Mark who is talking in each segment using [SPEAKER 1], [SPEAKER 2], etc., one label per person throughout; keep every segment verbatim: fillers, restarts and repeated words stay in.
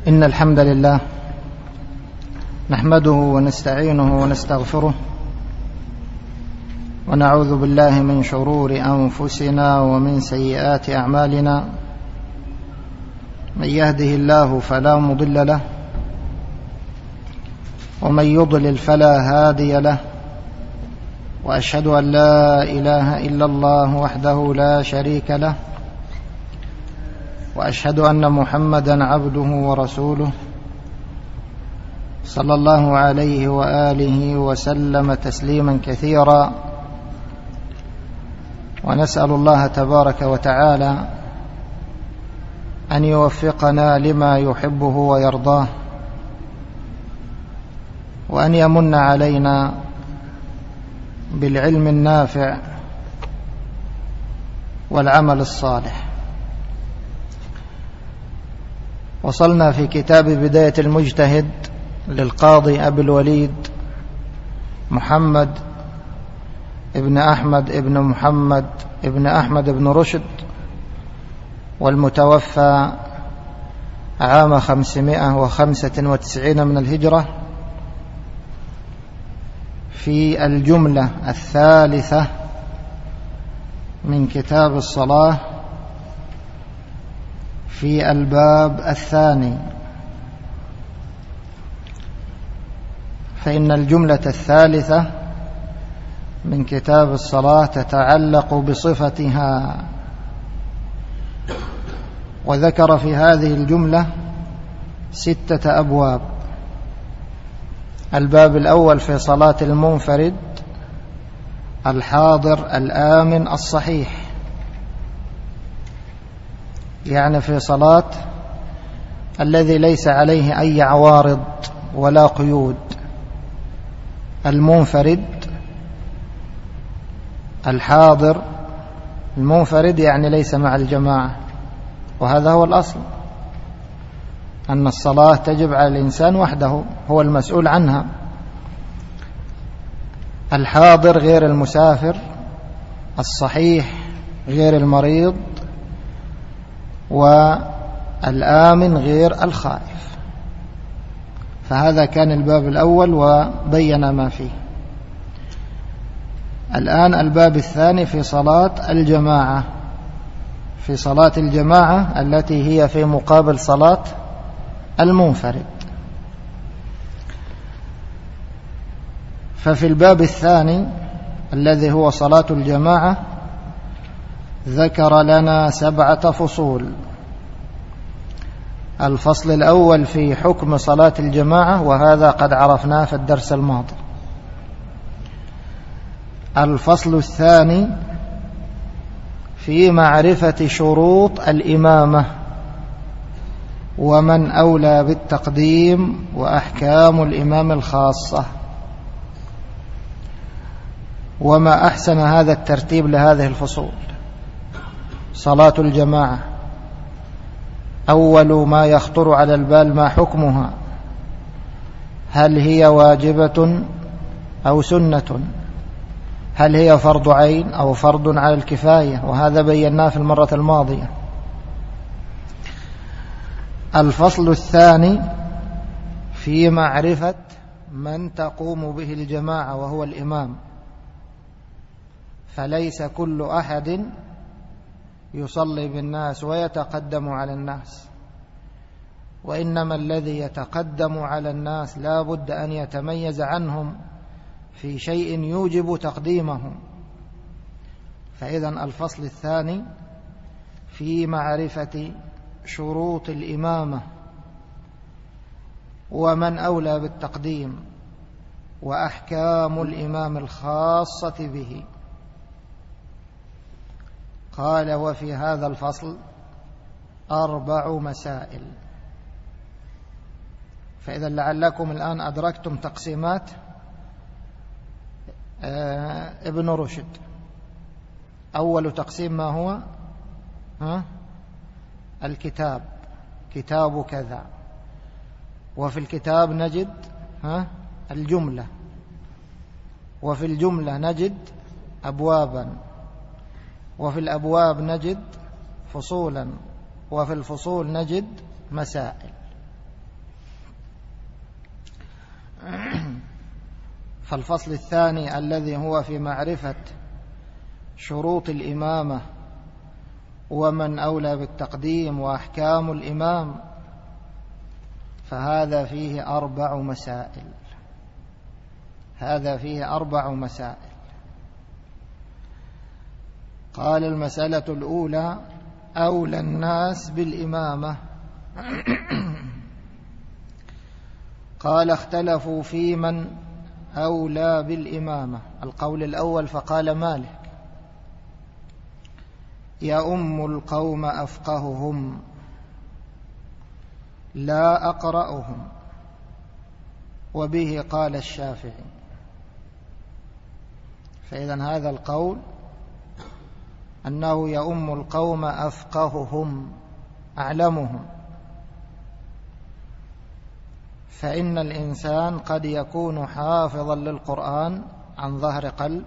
[SPEAKER 1] إن الحمد لله نحمده ونستعينه ونستغفره ونعوذ بالله من شرور أنفسنا ومن سيئات أعمالنا. من يهده الله فلا مضل له ومن يضلل فلا هادي له، وأشهد أن لا إله إلا الله وحده لا شريك له، وأشهد أن محمدا عبده ورسوله صلى الله عليه وآله وسلم تسليما كثيرا. ونسأل الله تبارك وتعالى أن يوفقنا لما يحبه ويرضاه، وأن يمن علينا بالعلم النافع والعمل الصالح. وصلنا في كتاب بداية المجتهد للقاضي أبي الوليد محمد ابن أحمد ابن محمد ابن أحمد ابن رشد، والمتوفى عام خمسمائة وخمسة وتسعين من الهجرة، في الجملة الثالثة من كتاب الصلاة في الباب الثاني. فإن الجملة الثالثة من كتاب الصلاة تتعلق بصفتها، وذكر في هذه الجملة ستة أبواب. الباب الأول في صلاة المنفرد الحاضر الآمن الصحيح، يعني في صلاة الذي ليس عليه أي عوارض ولا قيود. المنفرد الحاضر المنفرد يعني ليس مع الجماعة، وهذا هو الأصل، أن الصلاة تجب على الإنسان وحده، هو المسؤول عنها. الحاضر غير المسافر، الصحيح غير المريض، والآمن غير الخائف. فهذا كان الباب الأول وبين ما فيه. الآن الباب الثاني في صلاة الجماعة، في صلاة الجماعة التي هي في مقابل صلاة المنفرد. ففي الباب الثاني الذي هو صلاة الجماعة ذكر لنا سبعة فصول. الفصل الأول في حكم صلاة الجماعة، وهذا قد عرفناه في الدرس الماضي. الفصل الثاني في معرفة شروط الإمامة ومن أولى بالتقديم وأحكام الإمام الخاصة. وما أحسن هذا الترتيب لهذه الفصول. صلاة الجماعة أول ما يخطر على البال ما حكمها، هل هي واجبة أو سنة؟ هل هي فرض عين أو فرض على الكفاية؟ وهذا بيناه في المرة الماضية. الفصل الثاني في معرفة من تقوم به الجماعة وهو الإمام، فليس كل أحد يصلي بالناس ويتقدم على الناس، وإنما الذي يتقدم على الناس لا بد أن يتميز عنهم في شيء يوجب تقديمهم. فإذا الفصل الثاني في معرفة شروط الإمامة ومن أولى بالتقديم وأحكام الإمام الخاصة به. قال: وفي هذا الفصل أربع مسائل. فإذا لعلكم الآن أدركتم تقسيمات ابن رشد. أول تقسيم ما هو؟ ها؟ الكتاب، كتاب كذا. وفي الكتاب نجد ها؟ الجملة، وفي الجملة نجد أبوابا، وفي الأبواب نجد فصولا، وفي الفصول نجد مسائل. فالفصل الثاني الذي هو في معرفة شروط الإمامة ومن أولى بالتقديم وأحكام الإمام، فهذا فيه أربع مسائل هذا فيه أربع مسائل. قال: المسألة الأولى: أولى الناس بالإمامة. قال: اختلفوا في من أولى بالإمامة. القول الأول فقال مالك: يؤم القوم أفقههم لا أقرأهم، وبه قال الشافعي. فإذن هذا القول أنه يؤم القوم أفقههم أعلمهم، فإن الإنسان قد يكون حافظا للقرآن عن ظهر قلب،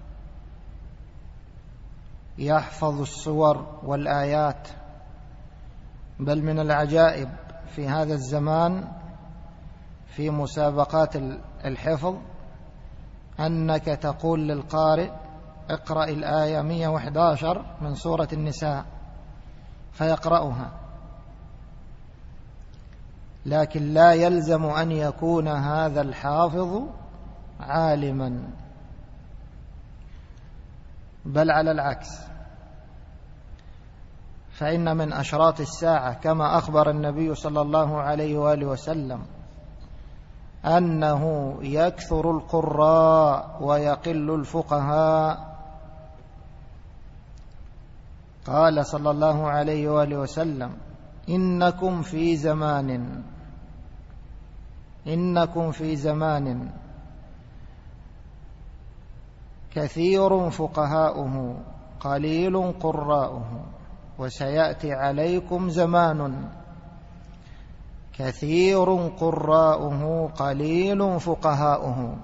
[SPEAKER 1] يحفظ السور والآيات، بل من العجائب في هذا الزمان في مسابقات الحفظ أنك تقول للقارئ: اقرأ الآية مئة وأحد عشر من سورة النساء، فيقرأها، لكن لا يلزم أن يكون هذا الحافظ عالما، بل على العكس، فإن من أشراط الساعة كما أخبر النبي صلى الله عليه وآله وسلم أنه يكثر القراء ويقل الفقهاء. قال صلى الله عليه وآله وسلم: إنكم في زمان إنكم في زمان كثير فقهاؤه قليل قراؤه، وسيأتي عليكم زمان كثير قراؤه قليل فقهاؤه.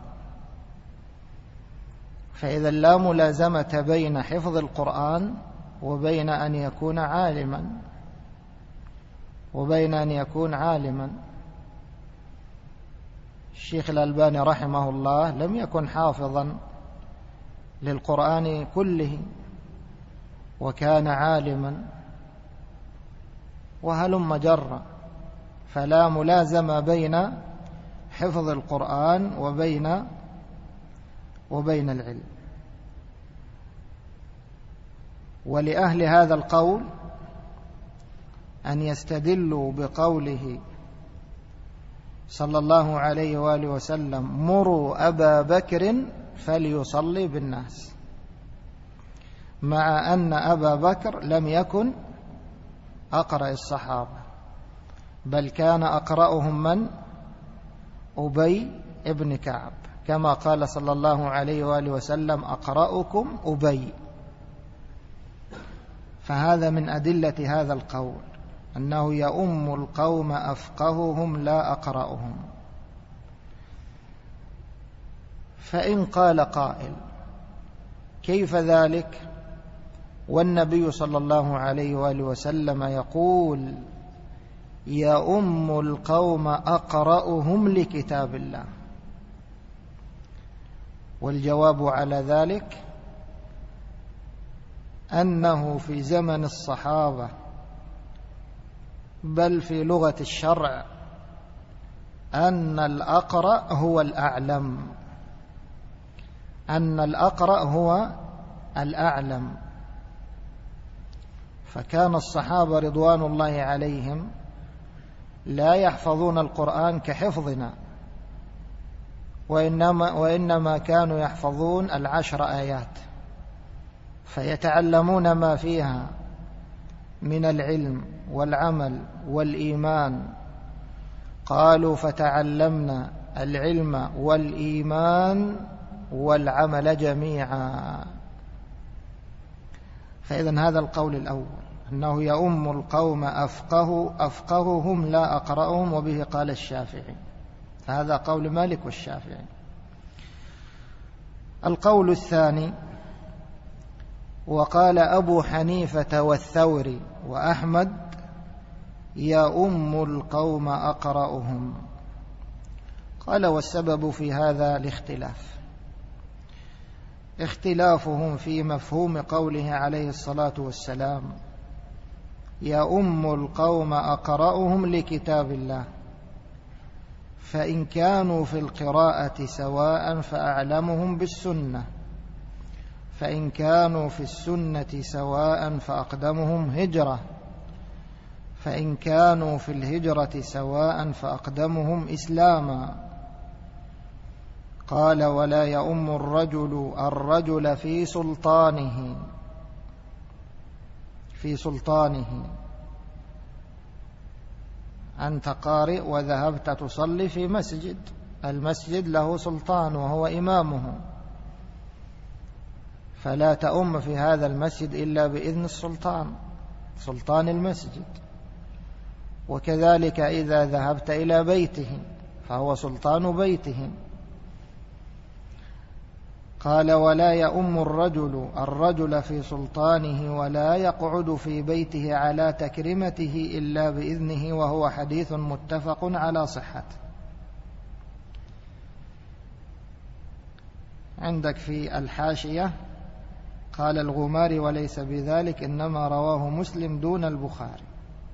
[SPEAKER 1] فإذا لا ملازمة بين حفظ القرآن وبين أن يكون عالما وبين أن يكون عالما الشيخ الألباني رحمه الله لم يكن حافظا للقرآن كله، وكان عالما، وهلم جرا، فلا ملازمة بين حفظ القرآن وبين وبين العلم. ولأهل هذا القول أن يستدلوا بقوله صلى الله عليه وآله وسلم: مروا أبا بكر فليصلي بالناس، مع أن أبا بكر لم يكن أقرأ الصحابة، بل كان أقرأهم من؟ أبي ابن كعب، كما قال صلى الله عليه وآله وسلم: أقرأكم أبي. فهذا من أدلة هذا القول أنه يؤم القوم أفقههم لا أقرأهم. فإن قال قائل: كيف ذلك والنبي صلى الله عليه وآله وسلم يقول: يؤم القوم أقرأهم لكتاب الله؟ والجواب على ذلك أنه في زمن الصحابة، بل في لغة الشرع، أن الأقرأ هو الأعلم أن الأقرأ هو الأعلم. فكان الصحابة رضوان الله عليهم لا يحفظون القرآن كحفظنا، وإنما, وإنما كانوا يحفظون العشر آيات، فيتعلمون ما فيها من العلم والعمل والإيمان. قالوا: فتعلمنا العلم والإيمان والعمل جميعا. فإذن هذا القول الأول أنه يؤم القوم أفقه أفقههم لا أقرأهم، وبه قال الشافعي. هذا قول مالك والشافعي. القول الثاني: وقال أبو حنيفة والثوري وأحمد: يؤم القوم أقرأهم. قال: والسبب في هذا الاختلاف، اختلافهم في مفهوم قوله عليه الصلاة والسلام: يؤم القوم أقرأهم لكتاب الله، فإن كانوا في القراءة سواء فأعلمهم بالسنة، فإن كانوا في السنة سواء فأقدمهم هجرة، فإن كانوا في الهجرة سواء فأقدمهم إسلاما. قال: ولا يؤم الرجل الرجل في سلطانه في سلطانه أنت قارئ وذهبت تصلي في مسجد، المسجد له سلطان وهو إمامه، فلا تؤم في هذا المسجد إلا بإذن السلطان، سلطان المسجد. وكذلك إذا ذهبت إلى بيته فهو سلطان بيته. قال: ولا يؤم الرجل الرجل في سلطانه ولا يقعد في بيته على تكرمته إلا بإذنه، وهو حديث متفق على صحته. عندك في الحاشية قال الغماري: وليس بذلك، إنما رواه مسلم دون البخاري.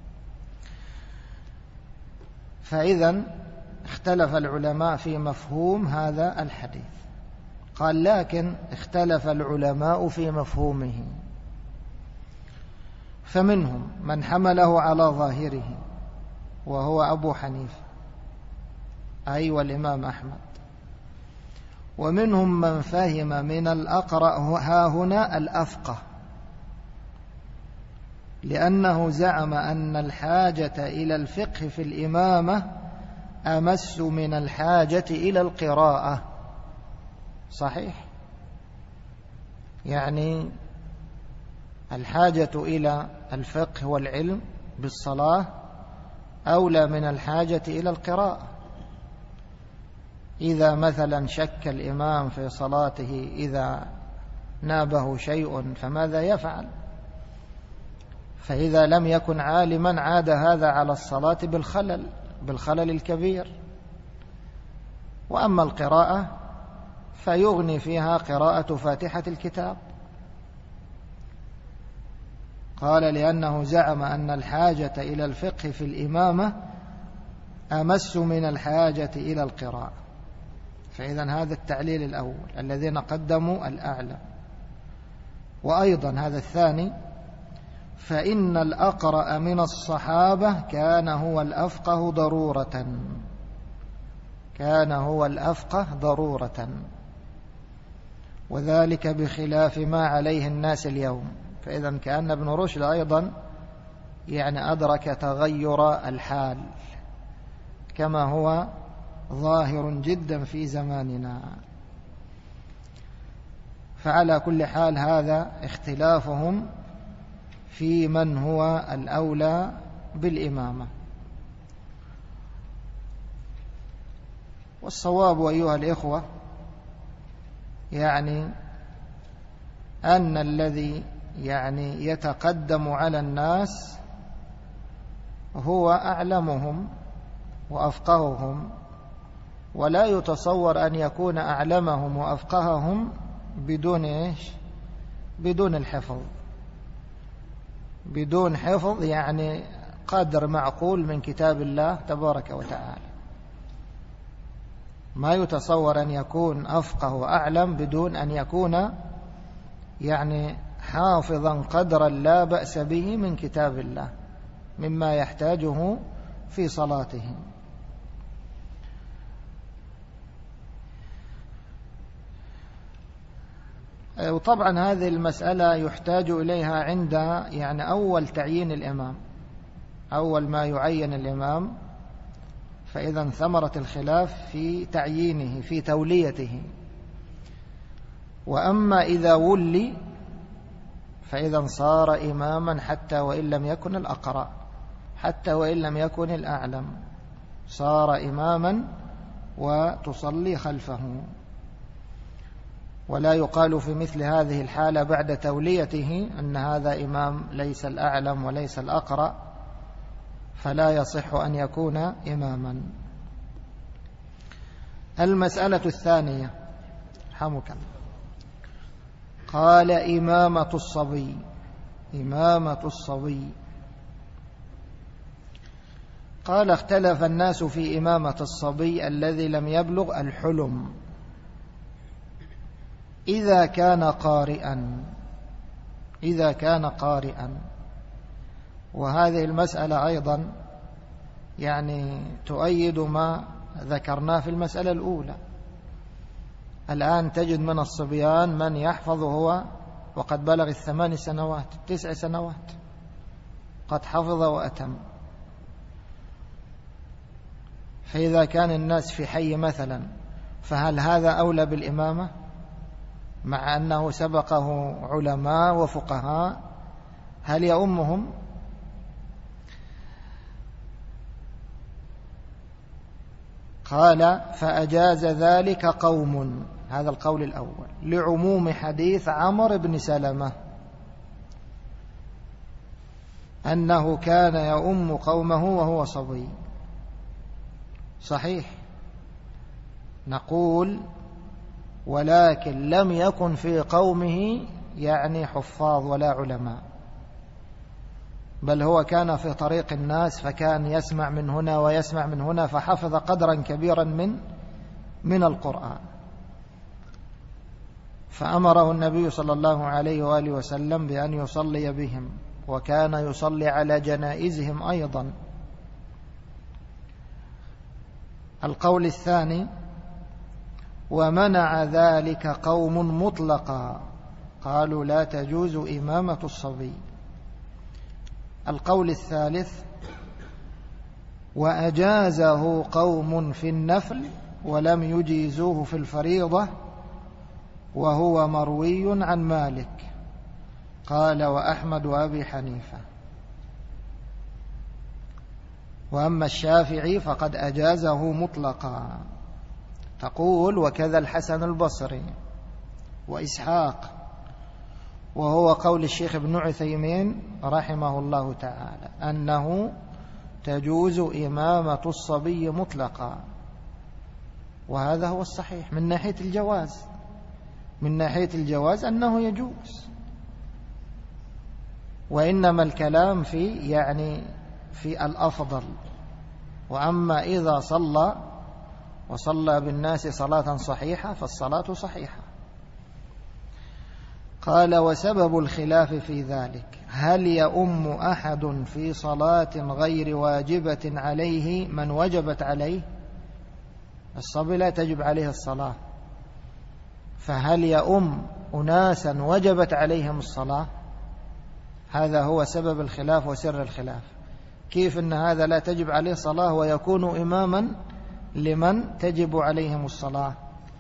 [SPEAKER 1] فإذا اختلف العلماء في مفهوم هذا الحديث. قال: لكن اختلف العلماء في مفهومه، فمنهم من حمله على ظاهره وهو أبو حنيفة أي والإمام أحمد، ومنهم من فهم من الأقرأ ها هنا الأفقه، لأنه زعم أن الحاجة إلى الفقه في الإمامة أمس من الحاجة إلى القراءة. صحيح، يعني الحاجة إلى الفقه والعلم بالصلاة أولى من الحاجة إلى القراءة. إذا مثلا شك الإمام في صلاته إذا نابه شيء فماذا يفعل؟ فإذا لم يكن عالما عاد هذا على الصلاة بالخلل بالخلل الكبير. وأما القراءة فيغني فيها قراءة فاتحة الكتاب. قال: لأنه زعم أن الحاجة إلى الفقه في الإمامة أمس من الحاجة إلى القراءة. فإذا هذا التعليل الأول، الذين قدموا الأعلى. وأيضا هذا الثاني: فإن الأقرأ من الصحابة كان هو الأفقه ضرورة كان هو الأفقه ضرورة وذلك بخلاف ما عليه الناس اليوم. فإذا كأن ابن رشد أيضا يعني أدرك تغير الحال كما هو ظاهر جدا في زماننا. فعلى كل حال هذا اختلافهم في من هو الأولى بالإمامة. والصواب أيها الإخوة يعني أن الذي يعني يتقدم على الناس هو أعلمهم وأفقههم، ولا يتصور أن يكون أعلمهم وأفقههم بدون إيش؟ بدون الحفظ، بدون حفظ يعني قدر معقول من كتاب الله تبارك وتعالى. ما يتصور أن يكون أفقه وأعلم بدون أن يكون يعني حافظا قدرا لا بأس به من كتاب الله مما يحتاجه في صلاته. وطبعا هذه المسألة يحتاج إليها عند يعني أول تعيين الإمام، أول ما يعين الإمام، فإذا ثمرة الخلاف في تعيينه في توليته. وأما إذا ولي فإذا صار إماما حتى وإن لم يكن الأقرأ، حتى وإن لم يكن الأعلم، صار إماما وتصلي خلفه. ولا يقال في مثل هذه الحالة بعد توليته أن هذا إمام ليس الأعلم وليس الأقرأ، فلا يصح أن يكون إماما. المسألة الثانية رحمك الله، قال إمامة الصبي. إمامة الصبي، قال اختلف الناس في إمامة الصبي الذي لم يبلغ الحلم إذا كان قارئا إذا كان قارئا وهذه المسألة أيضا يعني تؤيد ما ذكرناه في المسألة الأولى. الآن تجد من الصبيان من يحفظ هو وقد بلغ الثمان سنوات تسع سنوات قد حفظ وأتم. فإذا كان الناس في حي مثلا فهل هذا أولى بالإمامة مع أنه سبقه علماء وفقهاء؟ هل يؤمهم؟ قال فأجاز ذلك قوم، هذا القول الأول، لعموم حديث عمرو بن سلمة أنه كان يؤم قومه وهو صبي. صحيح، نقول ولكن لم يكن في قومه يعني حفاظ ولا علماء، بل هو كان في طريق الناس فكان يسمع من هنا ويسمع من هنا فحفظ قدرا كبيرا من من القرآن. فأمره النبي صلى الله عليه وآله وسلم بأن يصلي بهم، وكان يصلي على جنائزهم أيضا. القول الثاني ومنع ذلك قوم مطلقا، قالوا لا تجوز إمامة الصبي. القول الثالث وأجازه قوم في النفل ولم يجيزوه في الفريضة، وهو مروي عن مالك قال وأحمد وأبي حنيفة. وأما الشافعي فقد أجازه مطلقا، تقول وكذا الحسن البصري وإسحاق، وهو قول الشيخ ابن عثيمين رحمه الله تعالى أنه تجوز إمامة الصبي مطلقا، وهذا هو الصحيح من ناحية الجواز. من ناحية الجواز أنه يجوز، وإنما الكلام في يعني في الأفضل. وأما إذا صلى وصلى بالناس صلاة صحيحة فالصلاة صحيحة. قال وسبب الخلاف في ذلك هل يؤم أحد في صلاة غير واجبة عليه من وجبت عليه؟ الصبي لا تجب عليه الصلاة، فهل يؤم أناسا وجبت عليهم الصلاة؟ هذا هو سبب الخلاف وسر الخلاف. كيف أن هذا لا تجب عليه صلاة ويكون إماما لمن تجب عليهم الصلاة؟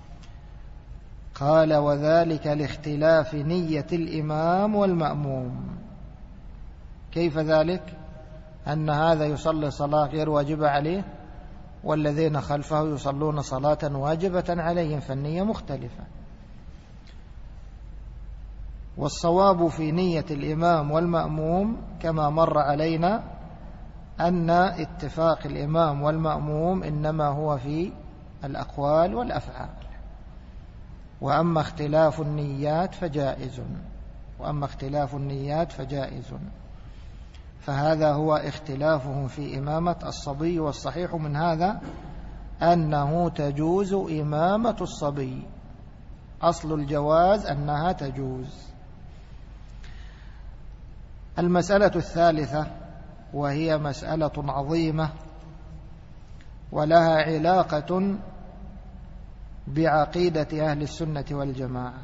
[SPEAKER 1] قال وذلك لاختلاف نية الإمام والمأموم. كيف ذلك؟ أن هذا يصلي صلاة غير واجبة عليه والذين خلفه يصلون صلاة واجبة عليهم، فالنية مختلفة. والصواب في نية الإمام والمأموم كما مر علينا أن اتفاق الإمام والمأموم إنما هو في الأقوال والأفعال، وأما اختلاف النيات فجائز وأما اختلاف النيات فجائز فهذا هو اختلافهم في إمامة الصبي. والصحيح من هذا أنه تجوز إمامة الصبي، أصل الجواز أنها تجوز. المسألة الثالثة وهي مسألة عظيمة ولها علاقة بعقيدة أهل السنة والجماعة،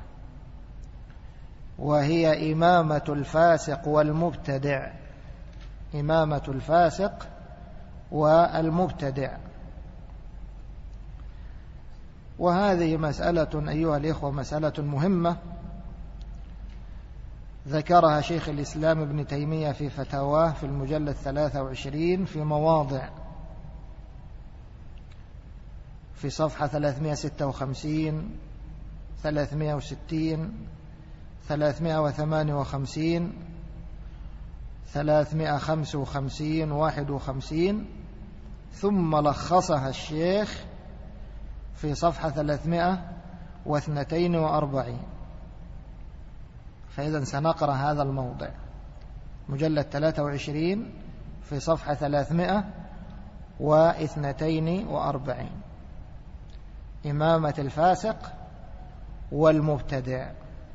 [SPEAKER 1] وهي إمامة الفاسق والمبتدع. إمامة الفاسق والمبتدع، وهذه مسألة أيها الإخوة مسألة مهمة ذكرها شيخ الإسلام ابن تيمية في فتاواه في المجلد ثلاثة وعشرين في مواضع، في صفحة ثلاثمائة وستة وخمسين ثلاثمائة وستين ثلاثمائة وثمانية وخمسين ثلاثمائة وخمسة وخمسين واحد وخمسين، ثم لخصها الشيخ في صفحة ثلاثمائة واثنتين وأربعين. فإذا سنقرأ هذا الموضع، مجلد ثلاثة وعشرين في صفحة ثلاثمائة واثنتين وأربعين. إمامة الفاسق والمبتدع.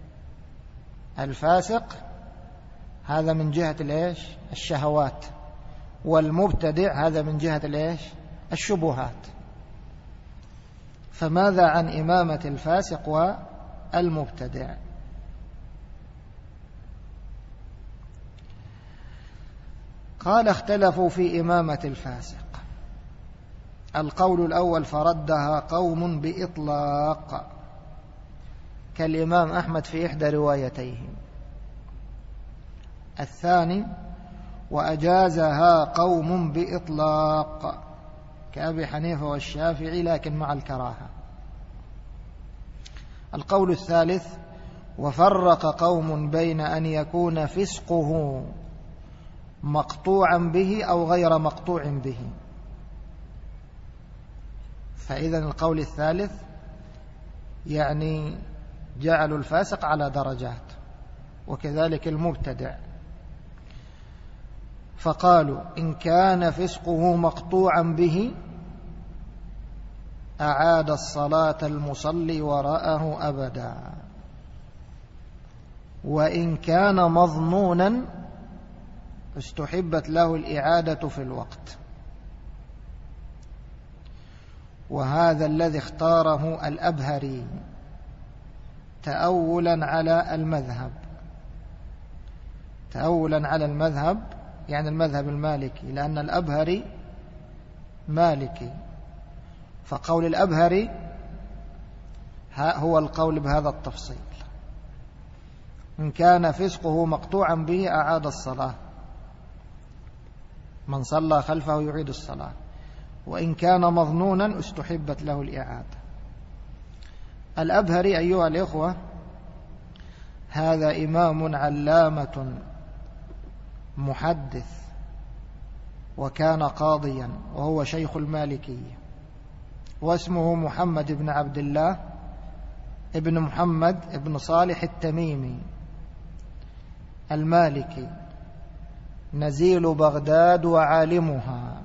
[SPEAKER 1] الفاسق هذا من جهة الإيش؟ الشهوات، والمبتدع هذا من جهة الإيش؟ الشبهات. فماذا عن إمامة الفاسق والمبتدع؟ قال: اختلفوا في إمامة الفاسق. القول الأول: فردها قوم بإطلاق، كالإمام أحمد في إحدى روايتيه. الثاني: وأجازها قوم بإطلاق، كأبي حنيفة والشافعي لكن مع الكراهة. القول الثالث: وفرق قوم بين أن يكون فسقه مقطوعا به أو غير مقطوع به. فإذا القول الثالث يعني جعلوا الفاسق على درجات، وكذلك المبتدع. فقالوا: إن كان فسقه مقطوعا به أعاد الصلاة المصلي وراءه أبدا، وإن كان مظنونا استحبت له الإعادة في الوقت. وهذا الذي اختاره الأبهري تأولا على المذهب، تأولا على المذهب يعني المذهب المالكي، لأن الأبهري مالكي، فقول الأبهري هو القول بهذا التفصيل: إن كان فسقه مقطوعا به أعاد الصلاة، من صلى خلفه يعيد الصلاة، وإن كان مظنونا استحبت له الإعادة. الأبهري أيها الإخوة هذا إمام علامة محدث، وكان قاضيا، وهو شيخ المالكية، واسمه محمد بن عبد الله ابن محمد ابن صالح التميمي المالكي، نزيل بغداد وعالمها.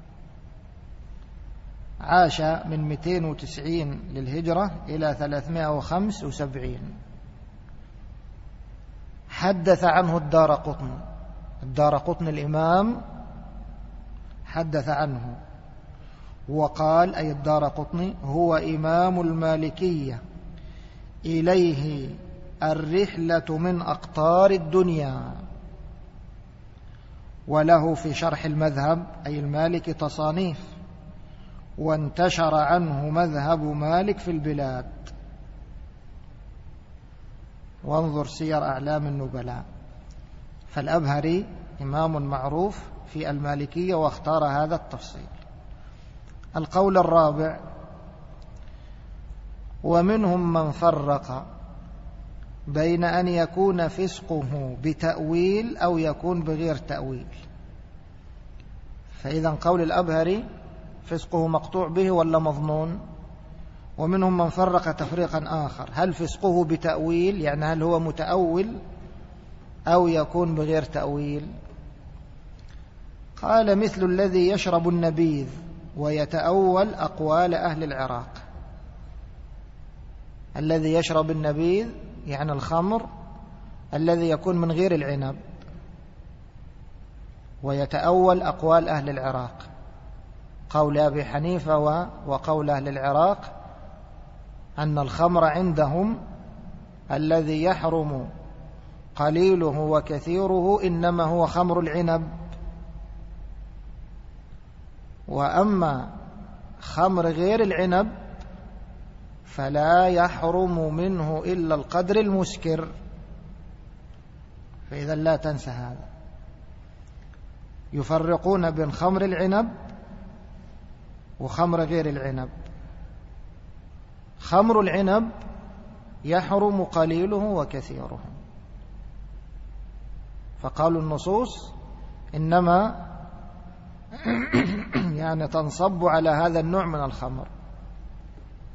[SPEAKER 1] عاش من مئتين وتسعين للهجرة إلى ثلاثمائة وخمسة وسبعين. حدث عنه الدارقطني، الدارقطني الإمام حدث عنه وقال، أي الدارقطني: هو إمام المالكية، إليه الرحلة من أقطار الدنيا. وله في شرح المذهب أي المالك تصانيف، وانتشر عنه مذهب مالك في البلاد. وانظر سير أعلام النبلاء. فالأبهري إمام معروف في المالكية واختار هذا التفصيل. القول الرابع: ومنهم من فرق بين أن يكون فسقه بتأويل أو يكون بغير تأويل. فإذا قول الأبهري فسقه مقطوع به ولا مظنون؟ ومنهم من فرق تفريقا آخر: هل فسقه بتأويل، يعني هل هو متأول، أو يكون بغير تأويل؟ قال: مثل الذي يشرب النبيذ ويتأول أقوال أهل العراق. الذي يشرب النبيذ يعني الخمر الذي يكون من غير العنب، ويتأول أقوال أهل العراق، قول أبي حنيفة وقول أهل العراق أن الخمر عندهم الذي يحرم قليله وكثيره إنما هو خمر العنب، وأما خمر غير العنب فلا يحرم منه إلا القدر المسكر. فإذا لا تنسى هذا، يفرقون بين خمر العنب وخمر غير العنب. خمر العنب يحرم قليله وكثيره، فقالوا النصوص إنما يعني تنصب على هذا النوع من الخمر.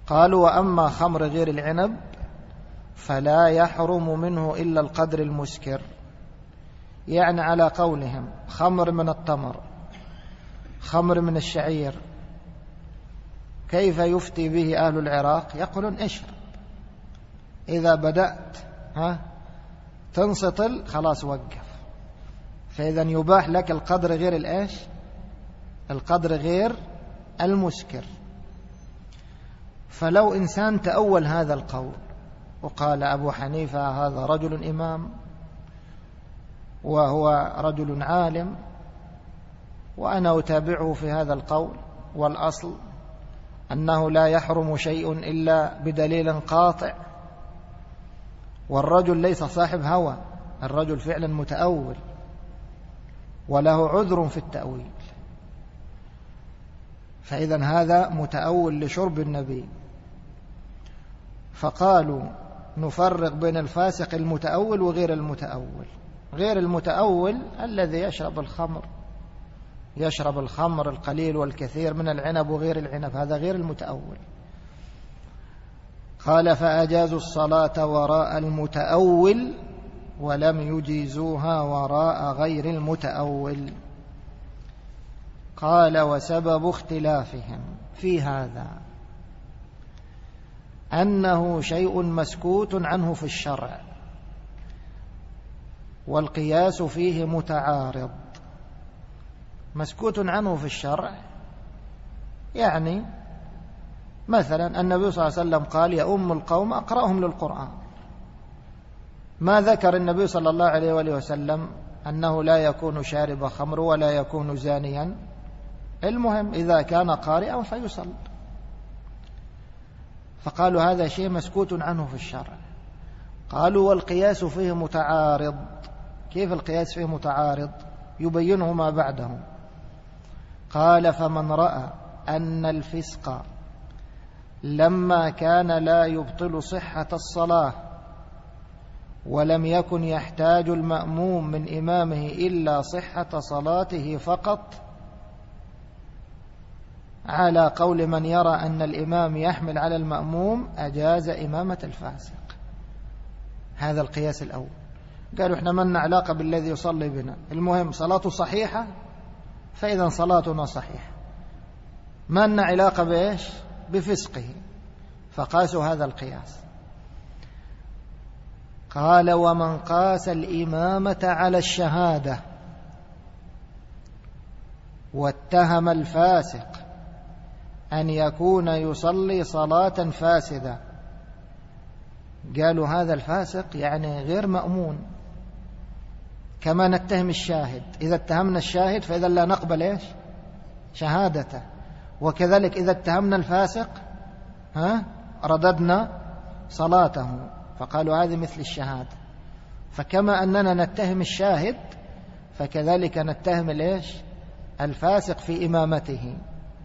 [SPEAKER 1] قالوا وأما خمر غير العنب فلا يحرم منه إلا القدر المسكر، يعني على قولهم خمر من التمر، خمر من الشعير، كيف يفتي به أهل العراق؟ يقولون اشرب، إذا بدأت ها تنسطل خلاص وقف. فإذا يباح لك القدر غير الإيش؟ القدر غير المسكر. فلو إنسان تأول هذا القول وقال أبو حنيفة هذا رجل إمام وهو رجل عالم وأنا أتابعه في هذا القول، والأصل أنه لا يحرم شيء إلا بدليل قاطع، والرجل ليس صاحب هوى، الرجل فعلا متأول وله عذر في التأويل، فإذا هذا متأول لشرب النبي. فقالوا نفرق بين الفاسق المتأول وغير المتأول. غير المتأول الذي يشرب الخمر، يشرب الخمر القليل والكثير من العنب وغير العنب، هذا غير المتأول. قال فأجازوا الصلاة وراء المتأول ولم يجيزوها وراء غير المتأول. قال وسبب اختلافهم في هذا أنه شيء مسكوت عنه في الشرع، والقياس فيه متعارض. مسكوت عنه في الشرع يعني مثلا النبي صلى الله عليه وسلم قال يا أم القوم أقرأهم للقرآن، ما ذكر النبي صلى الله عليه وآله وسلم أنه لا يكون شارب خمر ولا يكون زانيا، المهم إذا كان قارئا فيصل. فقالوا هذا شيء مسكوت عنه في الشرع. قالوا والقياس فيه متعارض. كيف القياس فيه متعارض؟ يبينه ما بعده. قال فمن رأى أن الفسق لما كان لا يبطل صحة الصلاة ولم يكن يحتاج المأموم من إمامه إلا صحة صلاته فقط، على قول من يرى أن الإمام يحمل على المأموم، أجاز إمامة الفاسق. هذا القياس الأول. قالوا إحنا من علاقة بالذي يصلي بنا، المهم صلاته صحيحة فإذا صلاتنا صحيحة، ما لنا علاقة بإيش؟ بفسقه. فقاسوا هذا القياس. قال ومن قاس الإمامة على الشهادة واتهم الفاسق أن يكون يصلي صلاة فاسدة، قالوا هذا الفاسق يعني غير مأمون، كما نتهم الشاهد. إذا اتهمنا الشاهد فإذا لا نقبل إيش؟ شهادته. وكذلك إذا اتهمنا الفاسق ها رددنا صلاته. فقالوا هذه مثل الشهادة. فكما أننا نتهم الشاهد فكذلك نتهم الإيش؟ الفاسق في إمامته.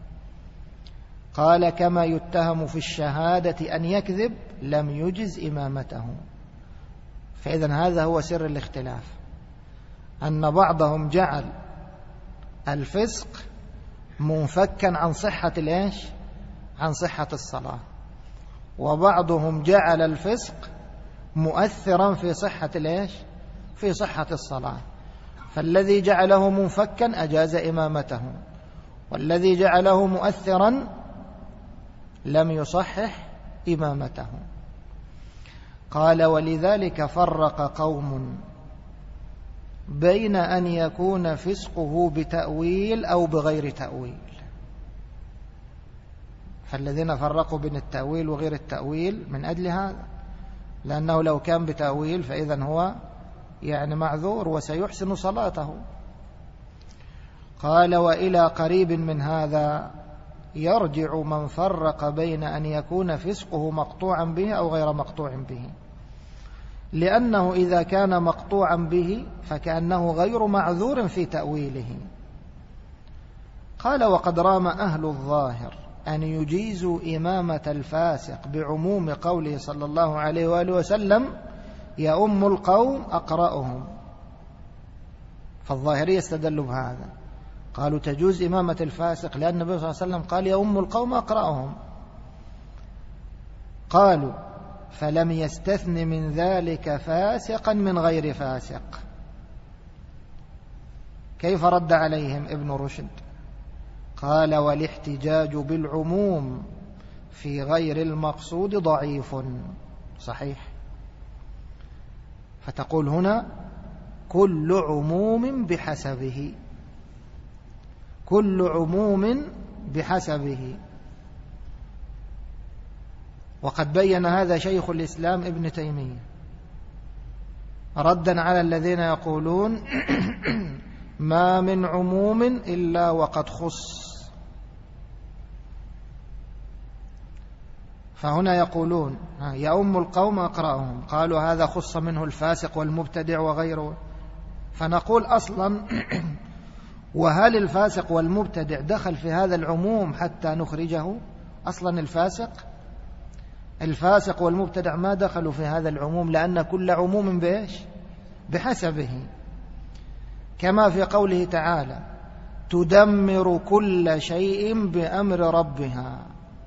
[SPEAKER 1] قال كما يتهم في الشهادة أن يكذب لم يجز إمامته. فإذن هذا هو سر الاختلاف، أن بعضهم جعل الفسق منفكا عن صحة الإيش؟ عن صحة الصلاة، وبعضهم جعل الفسق مؤثرا في صحة الإيش؟ في صحة الصلاة. فالذي جعله منفكا أجاز إمامته، والذي جعله مؤثرا لم يصحح إمامته. قال ولذلك فرق قوم بين أن يكون فسقه بتأويل أو بغير تأويل. فالذين فرقوا بين التأويل وغير التأويل من أجل هذا، لأنه لو كان بتأويل فإذن هو يعني معذور وسيحسن صلاته. قال وإلى قريب من هذا يرجع من فرق بين أن يكون فسقه مقطوعا به أو غير مقطوع به، لأنه إذا كان مقطوعا به فكأنه غير معذور في تأويله. قال وقد رام أهل الظاهر أن يجيزوا إمامة الفاسق بعموم قوله صلى الله عليه وآله وسلم يا أم القوم أقرأهم. فالظاهرية استدلوا بهذا، قالوا تجوز إمامة الفاسق لأن النبي صلى الله عليه وسلم قال يا أم القوم أقرأهم. قالوا فلم يستثن من ذلك فاسقا من غير فاسق. كيف رد عليهم ابن رشد؟ قال والاحتجاج بالعموم في غير المقصود ضعيف. صحيح. فتقول هنا كل عموم بحسبه، كل عموم بحسبه. وقد بين هذا شيخ الإسلام ابن تيمية ردا على الذين يقولون ما من عموم إلا وقد خص. فهنا يقولون يؤم القوم أقرأهم، قالوا هذا خص منه الفاسق والمبتدع وغيره. فنقول أصلا وهل الفاسق والمبتدع دخل في هذا العموم حتى نخرجه؟ أصلا الفاسق الفاسق والمبتدع ما دخلوا في هذا العموم، لأن كل عموم بإيش؟ بحسبه. كما في قوله تعالى تدمر كل شيء بأمر ربها.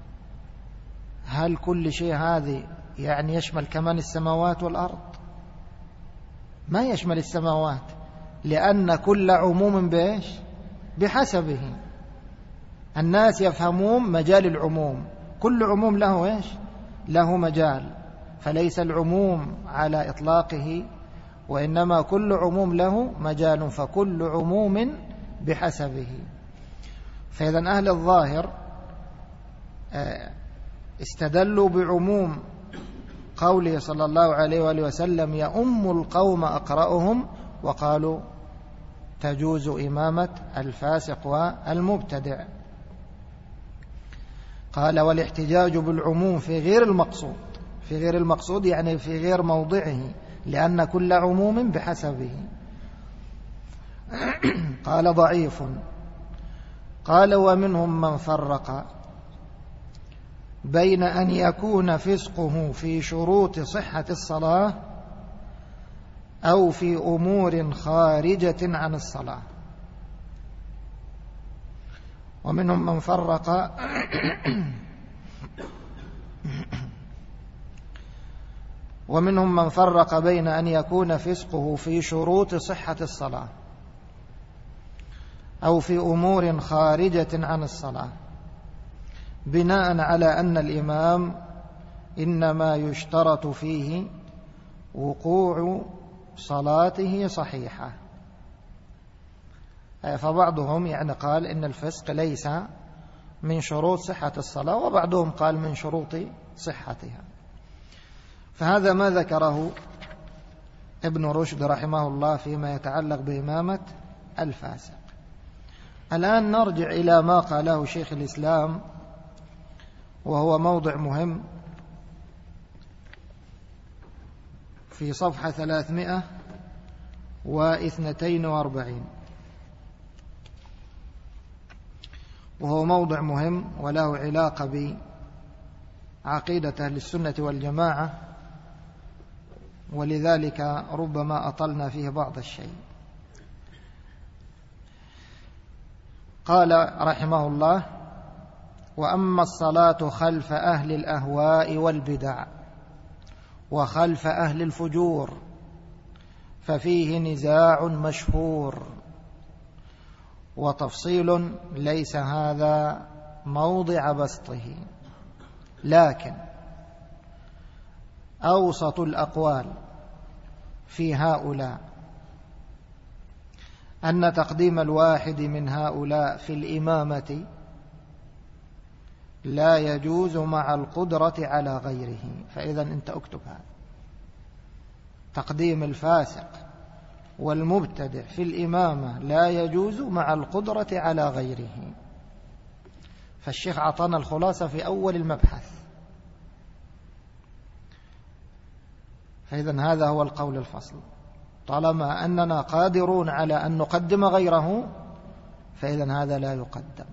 [SPEAKER 1] هل كل شيء هذه يعني يشمل كمان السماوات والأرض؟ ما يشمل السماوات، لأن كل عموم بإيش؟ بحسبه. الناس يفهمون مجال العموم، كل عموم له إيش؟ له مجال، فليس العموم على إطلاقه، وإنما كل عموم له مجال، فكل عموم بحسبه. فإذا أهل الظاهر استدلوا بعموم قوله صلى الله عليه وآله وسلم يؤم القوم أقرأهم، وقالوا تجوز إمامة الفاسق والمبتدع. قال والاحتجاج بالعموم في غير المقصود، في غير المقصود يعني في غير موضعه، لأن كل عموم بحسبه. قال ضعيف. قال ومنهم من فرق بين أن يكون فسقه في شروط صحة الصلاة أو في أمور خارجة عن الصلاة. ومنهم من فرق ومنهم من فرق بين أن يكون فسقه في شروط صحة الصلاة أو في أمور خارجة عن الصلاة، بناء على أن الإمام إنما يشترط فيه وقوع صلاته صحيحة. فبعضهم يعني قال إن الفسق ليس من شروط صحة الصلاة، وبعضهم قال من شروط صحتها. فهذا ما ذكره ابن رشد رحمه الله فيما يتعلق بإمامة الفاسق. الآن نرجع إلى ما قاله شيخ الإسلام، وهو موضع مهم في صفحة ثلاثمائة واثنتين واربعين، وهو موضع مهم وله علاقة بعقيدة أهل السنة والجماعة، ولذلك ربما أطلنا فيه بعض الشيء. قال رحمه الله وأما الصلاة خلف أهل الأهواء والبدع وخلف أهل الفجور ففيه نزاع مشهور وتفصيل ليس هذا موضع بسطه، لكن أوسط الأقوال في هؤلاء أن تقديم الواحد من هؤلاء في الإمامة لا يجوز مع القدرة على غيره. فإذا أنت اكتب هذا، تقديم الفاسق والمبتدع في الإمامة لا يجوز مع القدرة على غيره. فالشيخ عطانا الخلاصة في أول المبحث. فإذا هذا هو القول الفصل، طالما أننا قادرون على أن نقدم غيره فإذا هذا لا يقدم.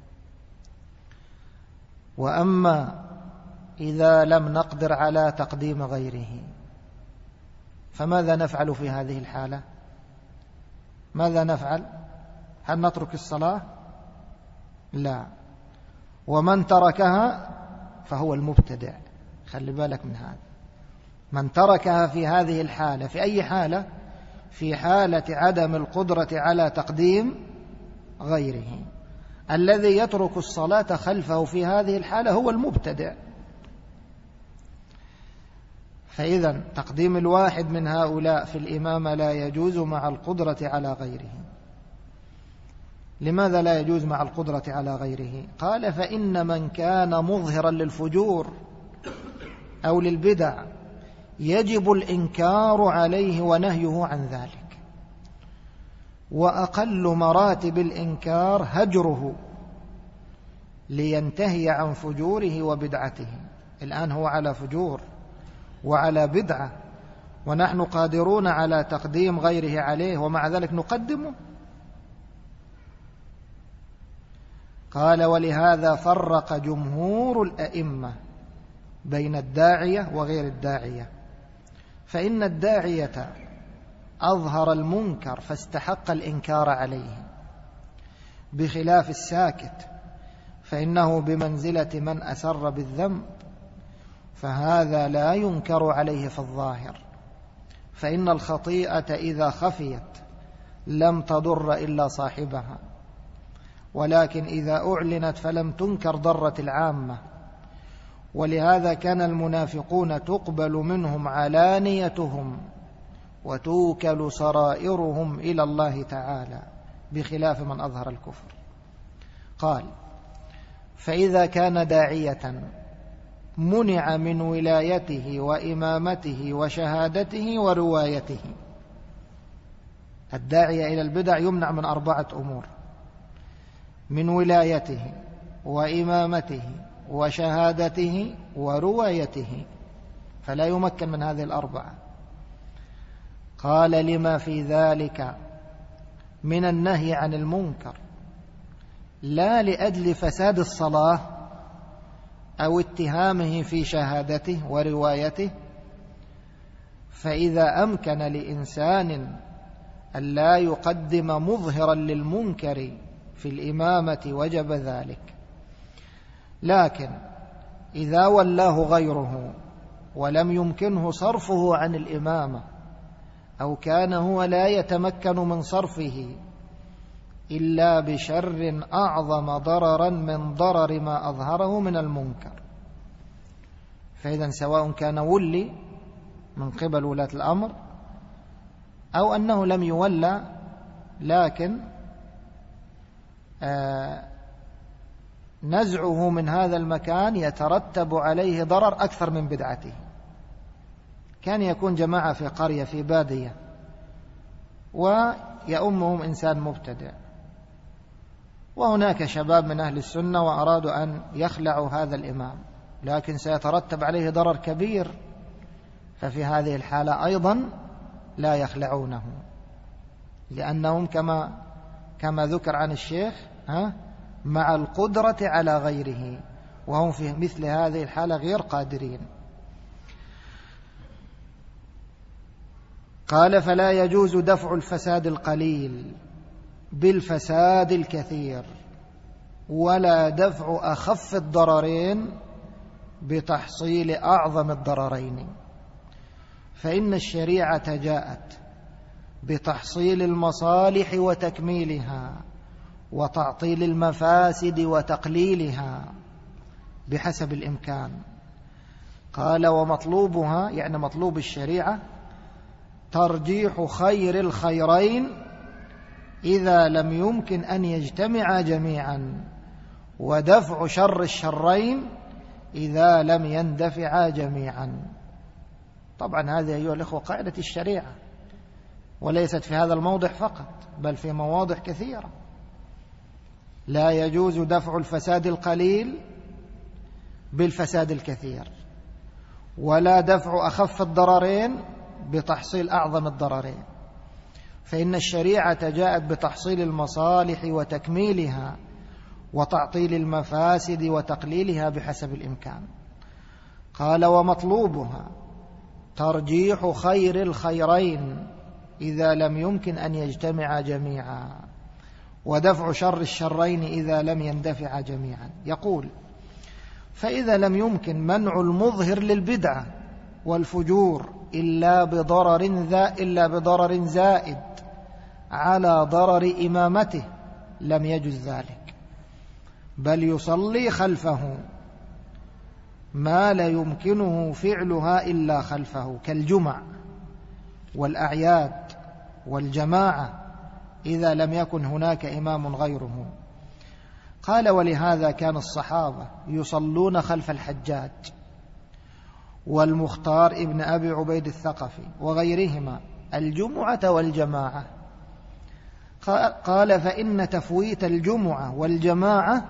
[SPEAKER 1] وأما إذا لم نقدر على تقديم غيره فماذا نفعل في هذه الحالة؟ ماذا نفعل؟ هل نترك الصلاة؟ لا. ومن تركها فهو المبتدع. خلي بالك من هذا. من تركها في هذه الحالة، في أي حالة؟ في حالة عدم القدرة على تقديم غيره. الذي يترك الصلاة خلفه في هذه الحالة هو المبتدع. فإذا تقديم الواحد من هؤلاء في الإمامة لا يجوز مع القدرة على غيره. لماذا لا يجوز مع القدرة على غيره؟ قال: فإن من كان مظهرا للفجور أو للبدع يجب الإنكار عليه ونهيه عن ذلك، وأقل مراتب الإنكار هجره لينتهي عن فجوره وبدعته. الآن هو على فجور وعلى بدعة، ونحن قادرون على تقديم غيره عليه، ومع ذلك نقدمه. قال: ولهذا فرق جمهور الأئمة بين الداعية وغير الداعية، فإن الداعية أظهر المنكر فاستحق الإنكار عليه، بخلاف الساكت فإنه بمنزلة من أسر بالذنب، فهذا لا ينكر عليه في الظاهر، فإن الخطيئة إذا خفيت لم تضر إلا صاحبها، ولكن إذا أعلنت فلم تنكر ضرت العامة. ولهذا كان المنافقون تقبل منهم علانيتهم وتوكل سرائرهم إلى الله تعالى، بخلاف من أظهر الكفر. قال: فإذا كان داعية منع من ولايته وإمامته وشهادته وروايته. الداعية إلى البدع يمنع من أربعة أمور: من ولايته وإمامته وشهادته وروايته، فلا يمكن من هذه الأربعة. قال: لما في ذلك من النهي عن المنكر، لا لأجل فساد الصلاة أو اتهامه في شهادته وروايته، فإذا أمكن لإنسان أن لا يقدم مظهرا للمنكر في الإمامة وجب ذلك. لكن إذا ولاه غيره ولم يمكنه صرفه عن الإمامة، أو كان هو لا يتمكن من صرفه إلا بشر أعظم ضررا من ضرر ما أظهره من المنكر، فإذا سواء كان ولي من قبل ولاة الأمر أو أنه لم يولى لكن آه نزعه من هذا المكان يترتب عليه ضرر أكثر من بدعته. كان يكون جماعة في قرية في بادية ويأمهم إنسان مبتدع، وهناك شباب من أهل السنة وأرادوا أن يخلعوا هذا الإمام، لكن سيترتب عليه ضرر كبير، ففي هذه الحالة أيضا لا يخلعونه، لأنهم كما كما ذكر عن الشيخ ها مع القدرة على غيره، وهم في مثل هذه الحالة غير قادرين. قال: فلا يجوز دفع الفساد القليل بالفساد الكثير، ولا دفع أخف الضررين بتحصيل أعظم الضررين، فإن الشريعة جاءت بتحصيل المصالح وتكميلها، وتعطيل المفاسد وتقليلها بحسب الإمكان. قال: ومطلوبها يعني مطلوب الشريعة ترجيح خير الخيرين إذا لم يمكن أن يجتمعا جميعا، ودفع شر الشرين إذا لم يندفعا جميعا. طبعا هذه أيها الأخوة قاعدة الشريعة، وليست في هذا الموضع فقط بل في مواضع كثيرة. لا يجوز دفع الفساد القليل بالفساد الكثير، ولا دفع أخف الضررين بتحصيل أعظم الضررين، فإن الشريعة جاءت بتحصيل المصالح وتكميلها، وتعطيل المفاسد وتقليلها بحسب الإمكان. قال: ومطلوبها ترجيح خير الخيرين إذا لم يمكن أن يجتمعا جميعا، ودفع شر الشرين إذا لم يندفعا جميعا. يقول: فإذا لم يمكن منع المظهر للبدعة والفجور إلا بضرر ذا إلا بضرر زائد على ضرر إمامته لم يجز ذلك، بل يصلي خلفه ما لا يمكنه فعلها إلا خلفه، كالجمع والأعياد والجماعة إذا لم يكن هناك إمام غيره. قال: ولهذا كان الصحابة يصلون خلف الحجاج والمختار ابن أبي عبيد الثقفي وغيرهما الجمعة والجماعة. قال: فإن تفويت الجمعة والجماعة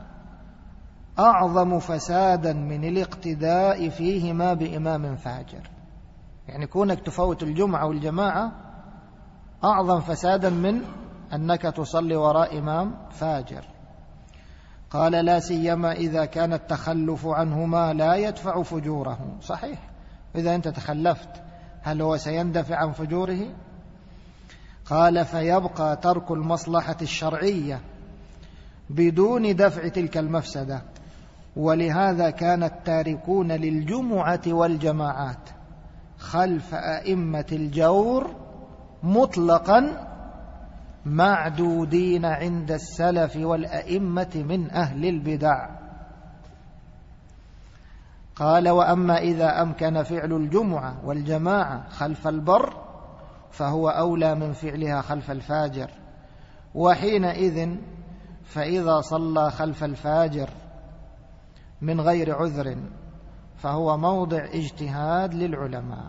[SPEAKER 1] أعظم فسادا من الاقتداء فيهما بإمام فاجر. يعني كونك تفوت الجمعة والجماعة أعظم فسادا من أنك تصلي وراء إمام فاجر. قال: لا سيما إذا كان التخلف عنهما لا يدفع فجوره. صحيح، إذا أنت تخلفت هل هو سيندفع عن فجوره؟ قال: فيبقى ترك المصلحة الشرعية بدون دفع تلك المفسدة. ولهذا كان التاركون للجمعة والجماعات خلف أئمة الجور مطلقا معدودين عند السلف والأئمة من أهل البدع. قال: وأما إذا أمكن فعل الجمعة والجماعة خلف البر فهو أولى من فعلها خلف الفاجر، وحينئذ فإذا صلى خلف الفاجر من غير عذر فهو موضع اجتهاد للعلماء.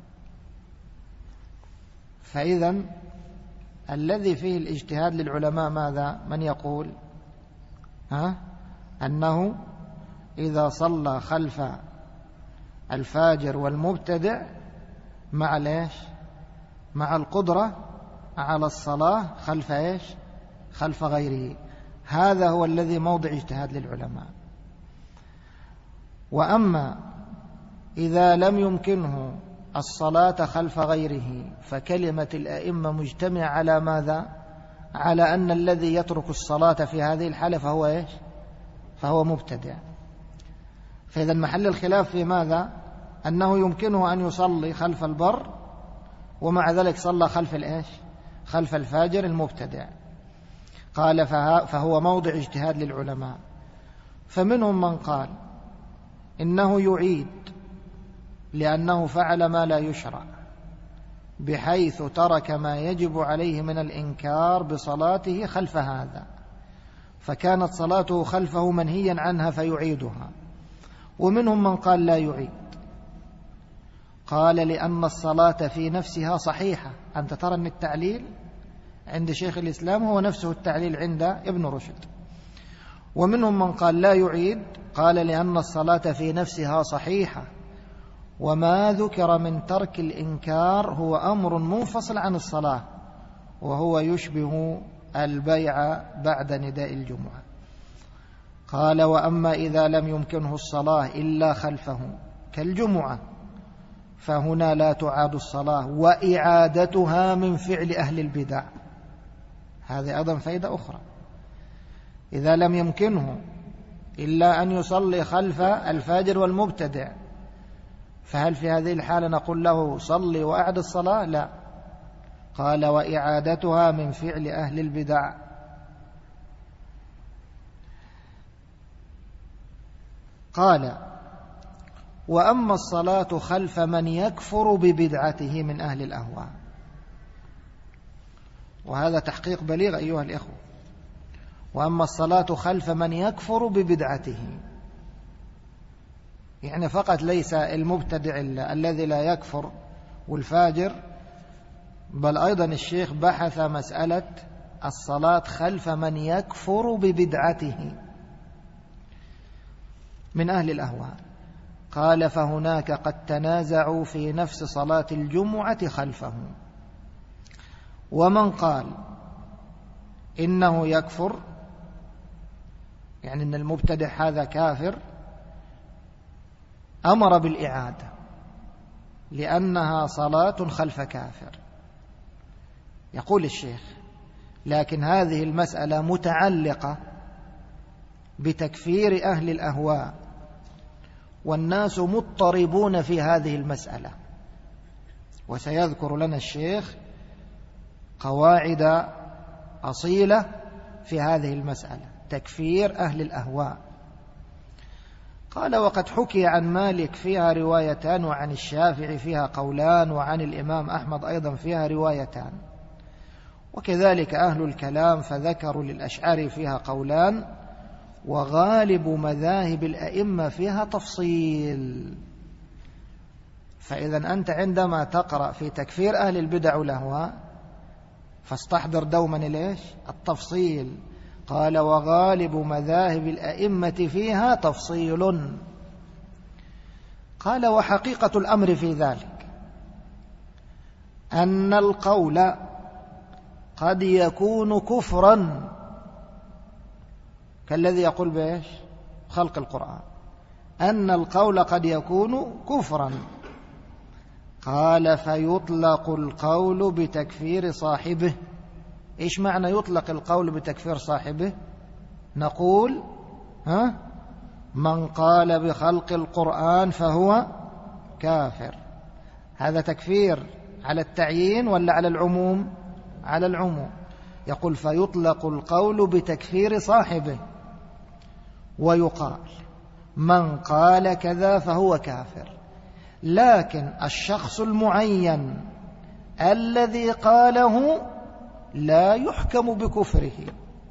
[SPEAKER 1] فإذا الذي فيه الاجتهاد للعلماء ماذا؟ من يقول ها؟ أنه إذا صلى خلف الفاجر والمبتدع مع ليش؟ مع القدرة على الصلاة خلف إيش؟ خلف غيره. هذا هو الذي موضع اجتهاد للعلماء. وأما إذا لم يمكنه الصلاة خلف غيره فكلمة الأئمة مجتمع على ماذا؟ على أن الذي يترك الصلاة في هذه الحالة فهو إيش؟ فهو مبتدع. فإذا محل الخلاف في ماذا؟ أنه يمكنه أن يصلي خلف البر ومع ذلك صلى خلف الإيش؟ خلف الفاجر المبتدع. قال: فهو موضع اجتهاد للعلماء. فمنهم من قال إنه يعيد لأنه فعل ما لا يشرع، بحيث ترك ما يجب عليه من الإنكار بصلاته خلف هذا، فكانت صلاته خلفه منهيا عنها فيعيدها. ومنهم من قال لا يعيد، قال: لأن الصلاة في نفسها صحيحة. أنت ترى أن التعليل عند شيخ الإسلام هو نفسه التعليل عند ابن رشد. ومنهم من قال لا يعيد، قال: لأن الصلاة في نفسها صحيحة، وما ذكر من ترك الإنكار هو أمر منفصل عن الصلاة، وهو يشبه البيع بعد نداء الجمعة. قال: وأما إذا لم يمكنه الصلاة إلا خلفه كالجمعة فهنا لا تعاد الصلاة، وإعادتها من فعل أهل البدع. هذه أيضا فائدة أخرى. إذا لم يمكنه إلا أن يصلي خلف الفاجر والمبتدع فهل في هذه الحالة نقول له صلي وأعد الصلاة؟ لا. قال: وإعادتها من فعل أهل البدع. قال: وأما الصلاة خلف من يكفر ببدعته من أهل الأهواء. وهذا تحقيق بليغ أيها الإخوة. وأما الصلاة خلف من يكفر ببدعته، يعني فقط ليس المبتدع الذي لا يكفر والفاجر، بل أيضا الشيخ بحث مسألة الصلاة خلف من يكفر ببدعته من أهل الأهواء. قال: فهناك قد تنازعوا في نفس صلاة الجمعة خلفه. ومن قال إنه يكفر، يعني أن المبتدع هذا كافر، أمر بالإعادة لأنها صلاة خلف كافر. يقول الشيخ: لكن هذه المسألة متعلقة بتكفير أهل الأهواء والناس مضطربون في هذه المسألة. وسيذكر لنا الشيخ قواعد أصيلة في هذه المسألة، تكفير أهل الأهواء. قال: وقد حكي عن مالك فيها روايتان، وعن الشافعي فيها قولان، وعن الإمام أحمد أيضا فيها روايتان، وكذلك أهل الكلام فذكروا للأشعري فيها قولان، وغالب مذاهب الأئمة فيها تفصيل. فإذا أنت عندما تقرأ في تكفير أهل البدع والأهواء فاستحضر دوما ليش؟ التفصيل. قال: وغالب مذاهب الأئمة فيها تفصيل. قال: وحقيقة الأمر في ذلك أن القول قد يكون كفرا، كالذي يقول بإيش؟ خلق القرآن، أن القول قد يكون كفرا. قال: فيطلق القول بتكفير صاحبه. إيش معنى يطلق القول بتكفير صاحبه؟ نقول ها من قال بخلق القرآن فهو كافر. هذا تكفير على التعيين ولا على العموم؟ على العموم. يقول: فيطلق القول بتكفير صاحبه، ويقال من قال كذا فهو كافر. لكن الشخص المعين الذي قاله لا يحكم بكفره.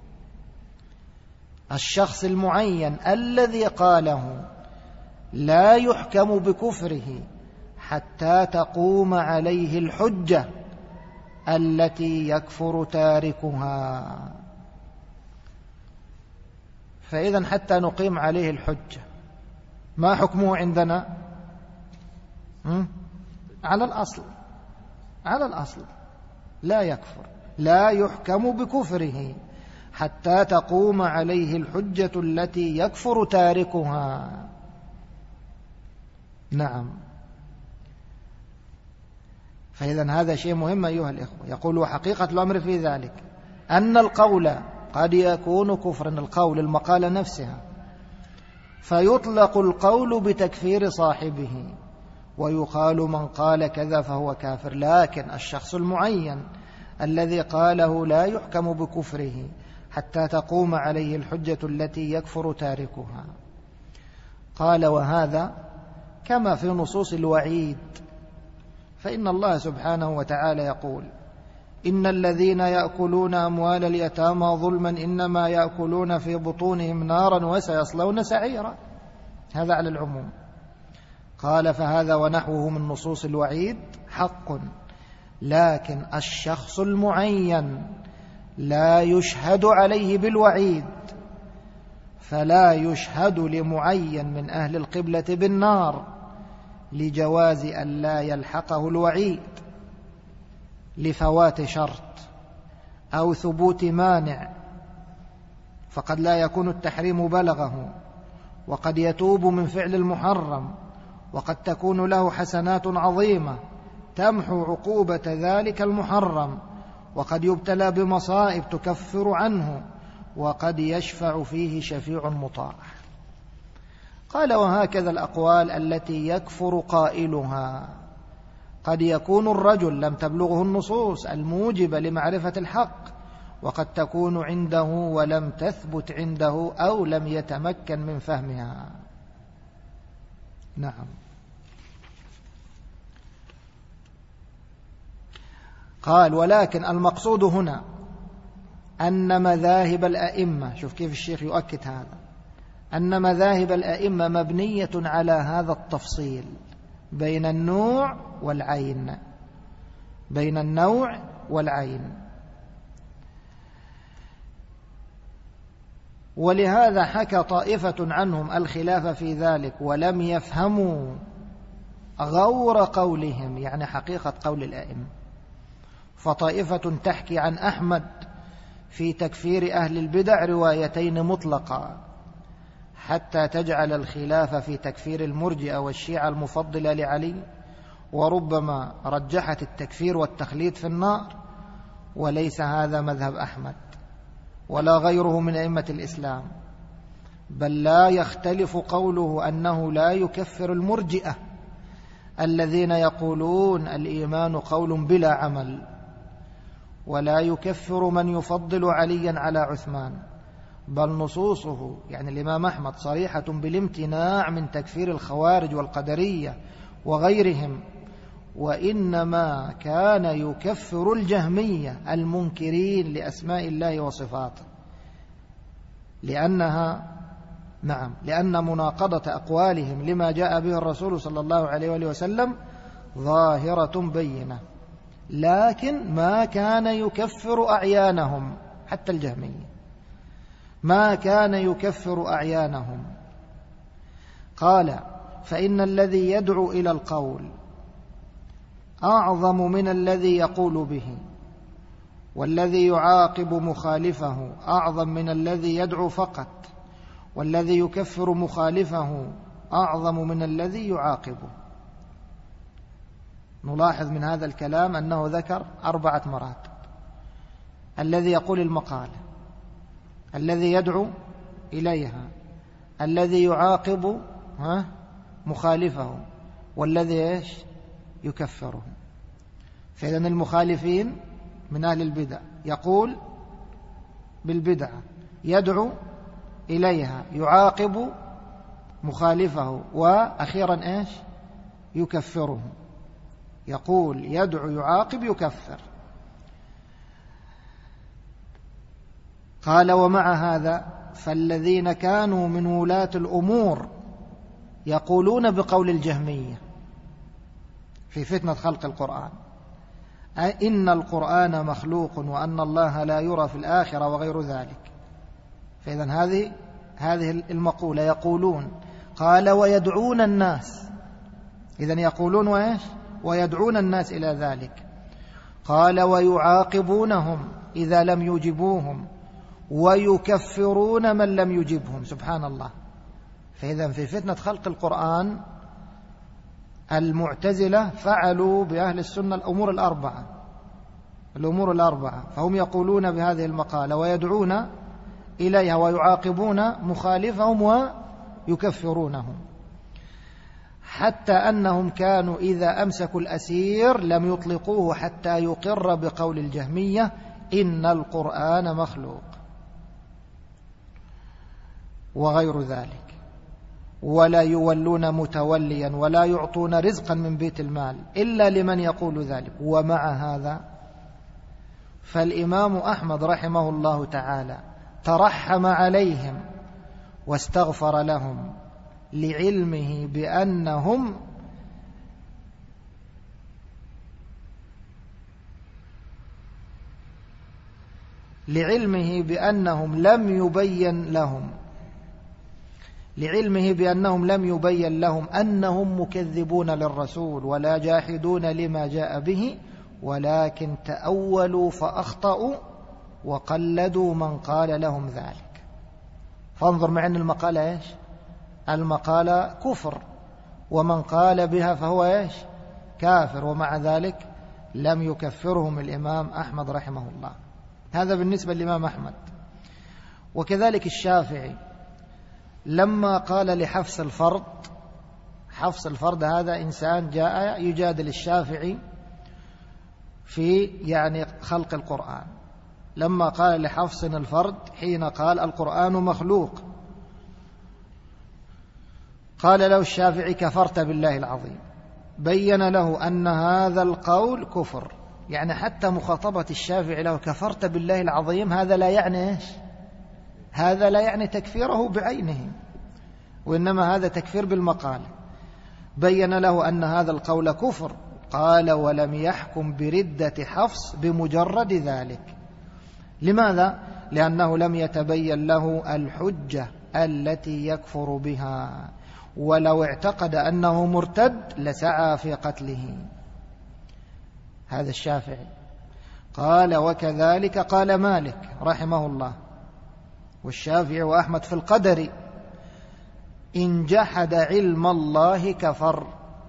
[SPEAKER 1] الشخص المعين الذي قاله لا يحكم بكفره حتى تقوم عليه الحجة التي يكفر تاركها. فإذا حتى نقيم عليه الحجة ما حكمه عندنا؟ على الأصل، على الأصل لا يكفر، لا يحكم بكفره حتى تقوم عليه الحجة التي يكفر تاركها. نعم. فإذا هذا شيء مهم أيها الإخوة. يقول: وحقيقة الأمر في ذلك أن القول قد يكون كفرا، القول المقالة نفسها، فيطلق القول بتكفير صاحبه، ويقال من قال كذا فهو كافر. لكن الشخص المعين الذي قاله لا يحكم بكفره حتى تقوم عليه الحجة التي يكفر تاركها. قال: وهذا كما في نصوص الوعيد، فإن الله سبحانه وتعالى يقول: إن الذين يأكلون أموال اليتامى ظلما إنما يأكلون في بطونهم نارا وسيصلون سعيرا. هذا على العموم. قال: فهذا ونحوه من نصوص الوعيد حق، لكن الشخص المعين لا يشهد عليه بالوعيد، فلا يشهد لمعين من أهل القبلة بالنار لجواز أن لا يلحقه الوعيد لفوات شرط أو ثبوت مانع، فقد لا يكون التحريم بلغه، وقد يتوب من فعل المحرم، وقد تكون له حسنات عظيمة تمحو عقوبة ذلك المحرم، وقد يبتلى بمصائب تكفر عنه، وقد يشفع فيه شفيع مطاع. قال: وهكذا الأقوال التي يكفر قائلها. قد يكون الرجل لم تبلغه النصوص الموجبة لمعرفة الحق، وقد تكون عنده ولم تثبت عنده أو لم يتمكن من فهمها. نعم. قال: ولكن المقصود هنا أن مذاهب الأئمة، شوف كيف الشيخ يؤكد هذا، أن مذاهب الأئمة مبنية على هذا التفصيل بين النوع والعين، بين النوع والعين. ولهذا حكى طائفة عنهم الخلاف في ذلك ولم يفهموا غور قولهم، يعني حقيقة قول الأئمة. فطائفة تحكي عن أحمد في تكفير أهل البدع روايتين مطلقة، حتى تجعل الخلاف في تكفير المرجئة والشيعة المفضلة لعلي، وربما رجحت التكفير والتخليد في النار. وليس هذا مذهب أحمد ولا غيره من أئمة الإسلام، بل لا يختلف قوله أنه لا يكفر المرجئة الذين يقولون الإيمان قول بلا عمل، ولا يكفر من يفضل عليا على عثمان، بل نصوصه يعني الإمام أحمد صريحة بالامتناع من تكفير الخوارج والقدرية وغيرهم، وإنما كان يكفر الجهمية المنكرين لأسماء الله وصفاته، لأنها نعم لأن مناقضة أقوالهم لما جاء به الرسول صلى الله عليه وآله وسلم ظاهرة بينة، لكن ما كان يكفر أعيانهم، حتى الجهمية ما كان يكفر أعيانهم. قال: فإن الذي يدعو إلى القول أعظم من الذي يقول به، والذي يعاقب مخالفه أعظم من الذي يدعو فقط، والذي يكفر مخالفه أعظم من الذي يعاقبه. نلاحظ من هذا الكلام أنه ذكر أربعة مراتب: الذي يقول المقالة، الذي يدعو إليها، الذي يعاقب ها مخالفه، والذي إيش يكفره. فإذن المخالفين من أهل البدع يقول بالبدعة، يدعو إليها، يعاقب مخالفه، وأخيرا إيش يكفره. يقول يدعو يعاقب يكفر. قال: ومع هذا فالذين كانوا من ولاة الأمور يقولون بقول الجهمية في فتنة خلق القرآن إن القرآن مخلوق وأن الله لا يرى في الآخرة وغير ذلك. فإذن هذه هذه المقولة يقولون. قال: ويدعون الناس، إذن يقولون وإيش ويدعون الناس إلى ذلك. قال: ويعاقبونهم إذا لم يجبوهم، ويكفرون من لم يجبهم. سبحان الله. فإذن في فتنة خلق القرآن المعتزلة فعلوا بأهل السنة الأمور الأربعة الأمور الأربعة فهم يقولون بهذه المقالة ويدعون إليها ويعاقبون مخالفهم ويكفرونهم، حتى أنهم كانوا إذا أمسكوا الأسير لم يطلقوه حتى يقر بقول الجهمية إن القرآن مخلوق وغير ذلك، ولا يولون متوليا ولا يعطون رزقا من بيت المال إلا لمن يقول ذلك. ومع هذا فالإمام أحمد رحمه الله تعالى ترحم عليهم واستغفر لهم لعلمه بأنهم لعلمه بأنهم لم يبين لهم لعلمه بأنهم لم يبين لهم أنهم مكذبون للرسول ولا جاحدون لما جاء به، ولكن تأولوا فأخطأوا وقلدوا من قال لهم ذلك. فانظر مع أن المقالة إيش المقالة كفر، ومن قال بها فهو إيش كافر، ومع ذلك لم يكفرهم الإمام أحمد رحمه الله. هذا بالنسبة للإمام أحمد. وكذلك الشافعي لما قال لحفص الفرد، حفص الفرد هذا إنسان جاء يجادل الشافعي في يعني خلق القرآن، لما قال لحفص الفرد حين قال القرآن مخلوق، قال له الشافعي كفرت بالله العظيم، بين له أن هذا القول كفر. يعني حتى مخاطبة الشافعي له كفرت بالله العظيم هذا لا يعني إيش هذا لا يعني تكفيره بعينه، وإنما هذا تكفير بالمقالة. بين له أن هذا القول كفر. قال: ولم يحكم بردة حفص بمجرد ذلك. لماذا؟ لأنه لم يتبين له الحجة التي يكفر بها، ولو اعتقد أنه مرتد لسعى في قتله. هذا الشافعي. قال: وكذلك قال مالك رحمه الله والشافعي وأحمد في القدر: إن جحد علم الله كفر.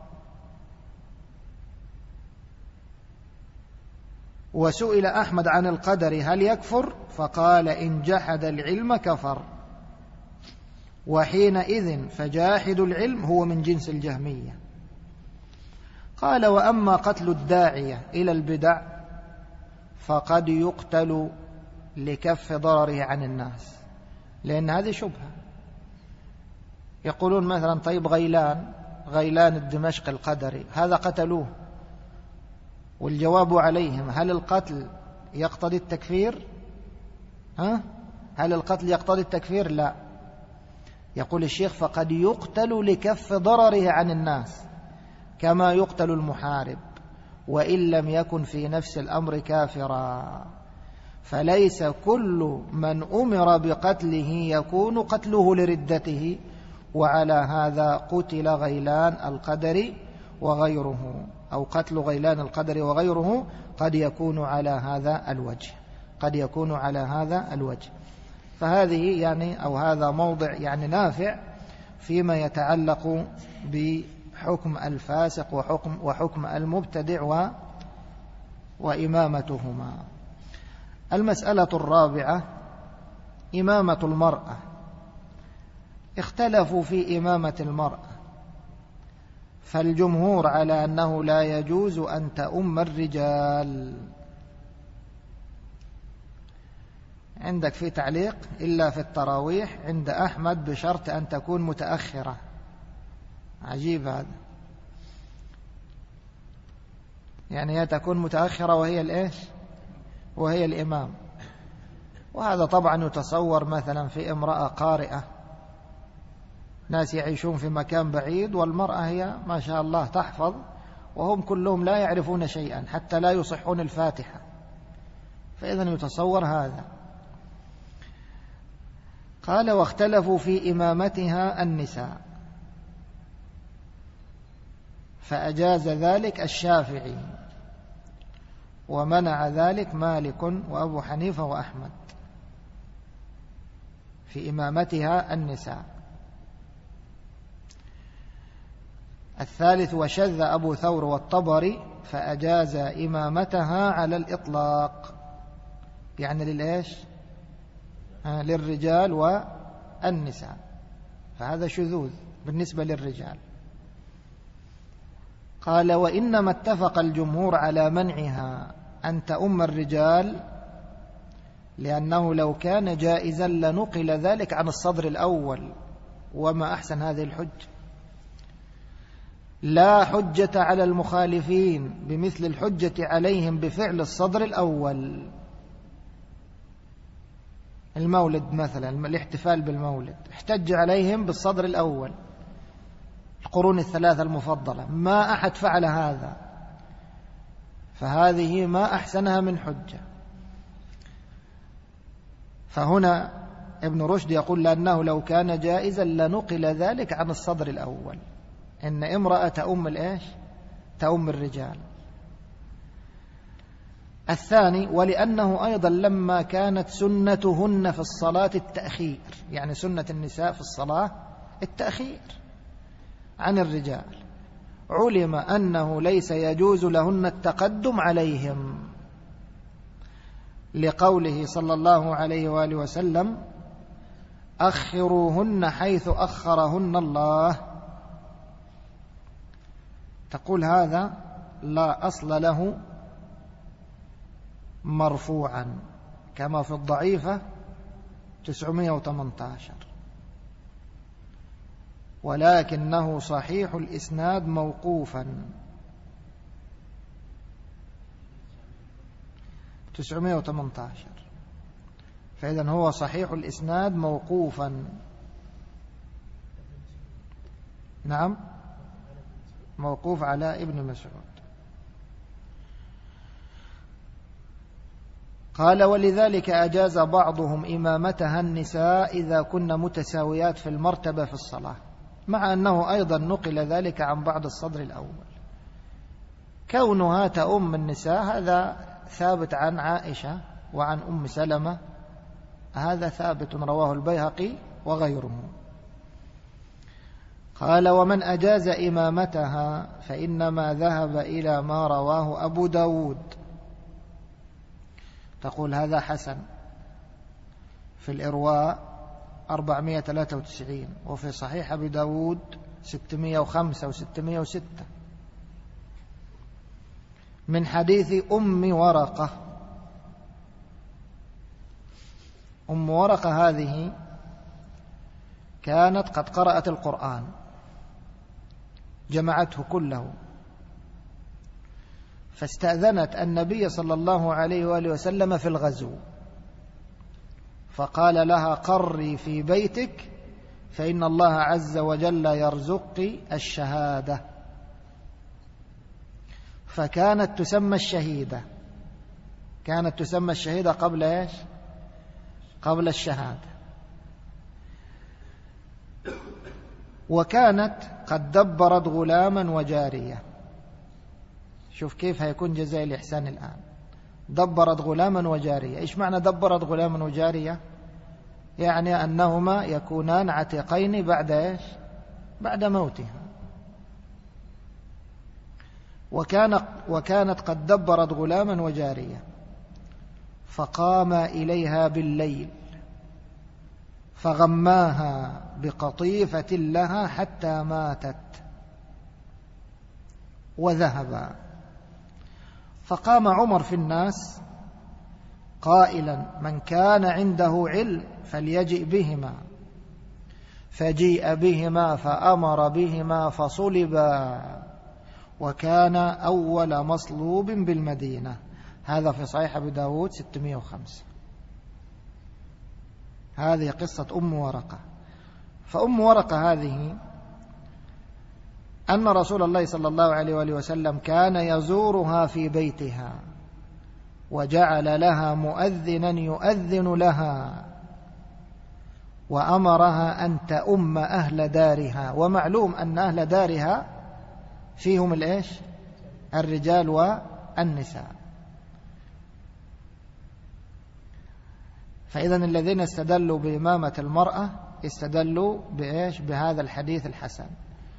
[SPEAKER 1] وسئل أحمد عن القدر هل يكفر؟ فقال: إن جحد العلم كفر. وحينئذ فجاحد العلم هو من جنس الجهمية. قال وأما قتل الداعية إلى البدع فقد يقتل لكف ضرره عن الناس، لأن هذه شبهة. يقولون مثلا طيب غيلان غيلان الدمشق القدري هذا قتلوه، والجواب عليهم هل القتل يقتضي التكفير؟ ها؟ هل القتل يقتضي التكفير؟ لا. يقول الشيخ فقد يقتل لكف ضرره عن الناس كما يقتل المحارب وإن لم يكن في نفس الأمر كافرا، فليس كل من أمر بقتله يكون قتله لردته، وعلى هذا قتل غيلان القدري وغيره، أو قتل غيلان القدري وغيره قد يكون على هذا الوجه، قد يكون على هذا الوجه. فهذه يعني أو هذا موضع يعني نافع فيما يتعلق بحكم الفاسق وحكم, وحكم المبتدع و وإمامتهما. المسألة الرابعة إمامة المرأة. اختلفوا في إمامة المرأة، فالجمهور على أنه لا يجوز أن تؤم الرجال. عندك في تعليق إلا في التراويح عند أحمد بشرط أن تكون متأخرة. عجيب هذا، يعني هي تكون متأخرة وهي الإيش؟ وهي الإمام. وهذا طبعا يتصور مثلا في امرأة قارئة، ناس يعيشون في مكان بعيد والمرأة هي ما شاء الله تحفظ وهم كلهم لا يعرفون شيئا حتى لا يصحون الفاتحة، فإذا يتصور هذا. قال واختلفوا في إمامتها النساء، فأجاز ذلك الشافعي ومنع ذلك مالك وأبو حنيفة وأحمد في إمامتها النساء. الثالث وشذ أبو ثور والطبري فأجاز إمامتها على الإطلاق، يعني للإيش؟ آه للرجال والنساء، فهذا شذوذ بالنسبة للرجال. قال وإنما اتفق الجمهور على منعها أن تؤم الرجال لأنه لو كان جائزا لنقل ذلك عن الصدر الأول، وما أحسن هذه الحجة. لا حجة على المخالفين بمثل الحجة عليهم بفعل الصدر الأول. المولد مثلا، الاحتفال بالمولد احتج عليهم بالصدر الأول، القرون الثلاثة المفضلة، ما أحد فعل هذا، فهذه ما أحسنها من حجة. فهنا ابن رشد يقول لأنه لو كان جائزا لنقل ذلك عن الصدر الأول، إن امرأة تأم الإيش؟ تأم الرجال. الثاني ولأنه أيضا لما كانت سنتهن في الصلاة التأخير، يعني سنة النساء في الصلاة التأخير عن الرجال، علم أنه ليس يجوز لهن التقدم عليهم، لقوله صلى الله عليه وآله وسلم أخروهن حيث أخرهن الله. تقول هذا لا أصل له مرفوعا كما في الضعيفة تسعمائة وثمانية عشر، ولكنه صحيح الإسناد موقوفا تسعمائة وثمانية عشر، فإذن هو صحيح الإسناد موقوفا. نعم، موقوف على ابن مسعود. قال ولذلك أجاز بعضهم إمامتها النساء إذا كن متساويات في المرتبة في الصلاة، مع أنه أيضا نقل ذلك عن بعض الصدر الأول. كونها تأم النساء هذا ثابت عن عائشة وعن أم سلمة، هذا ثابت رواه البيهقي وغيره. قال ومن أجاز إمامتها فإنما ذهب إلى ما رواه أبو داود. تقول هذا حسن في الإرواء أربعمائة وثلاثة وتسعين، وفي صحيح أبي داود ستمائة وخمسة وستمائة وستة، من حديث أم ورقة. أم ورقة هذه كانت قد قرأت القرآن، جمعته كله، فاستأذنت النبي صلى الله عليه وآله وسلم في الغزو، فقال لها: قري في بيتك فإن الله عز وجل يرزقك الشهادة. فكانت تسمى الشهيدة، كانت تسمى الشهيدة قبل إيش؟ قبل الشهادة. وكانت قد دبرت غلاما وجارية. شوف كيف هيكون جزاء الإحسان الآن. دبرت غلاما وجارية. إيش معنى دبرت غلاما وجارية؟ يعني أنهما يكونان عتيقين بعد إيش؟ بعد موتها. وكان وكانت قد دبرت غلاما وجارية، فقام إليها بالليل فغماها بقطيفة لها حتى ماتت وذهبا. فقام عمر في الناس قائلا: من كان عنده علم فليجئ بهما. فجيء بهما فأمر بهما فصلبا، وكان أول مصلوب بالمدينة. هذا في صحيح أبي داود ستمائة وخمسة. هذه قصة أم ورقة. فأم ورقة هذه أن رسول الله صلى الله عليه وآله وسلم كان يزورها في بيتها، وجعل لها مؤذنا يؤذن لها، وأمرها أن تؤم أهل دارها. ومعلوم أن أهل دارها فيهم الإيش؟ الرجال والنساء. فإذن الذين استدلوا بإمامة المرأة استدلوا بإيش؟ بهذا الحديث الحسن.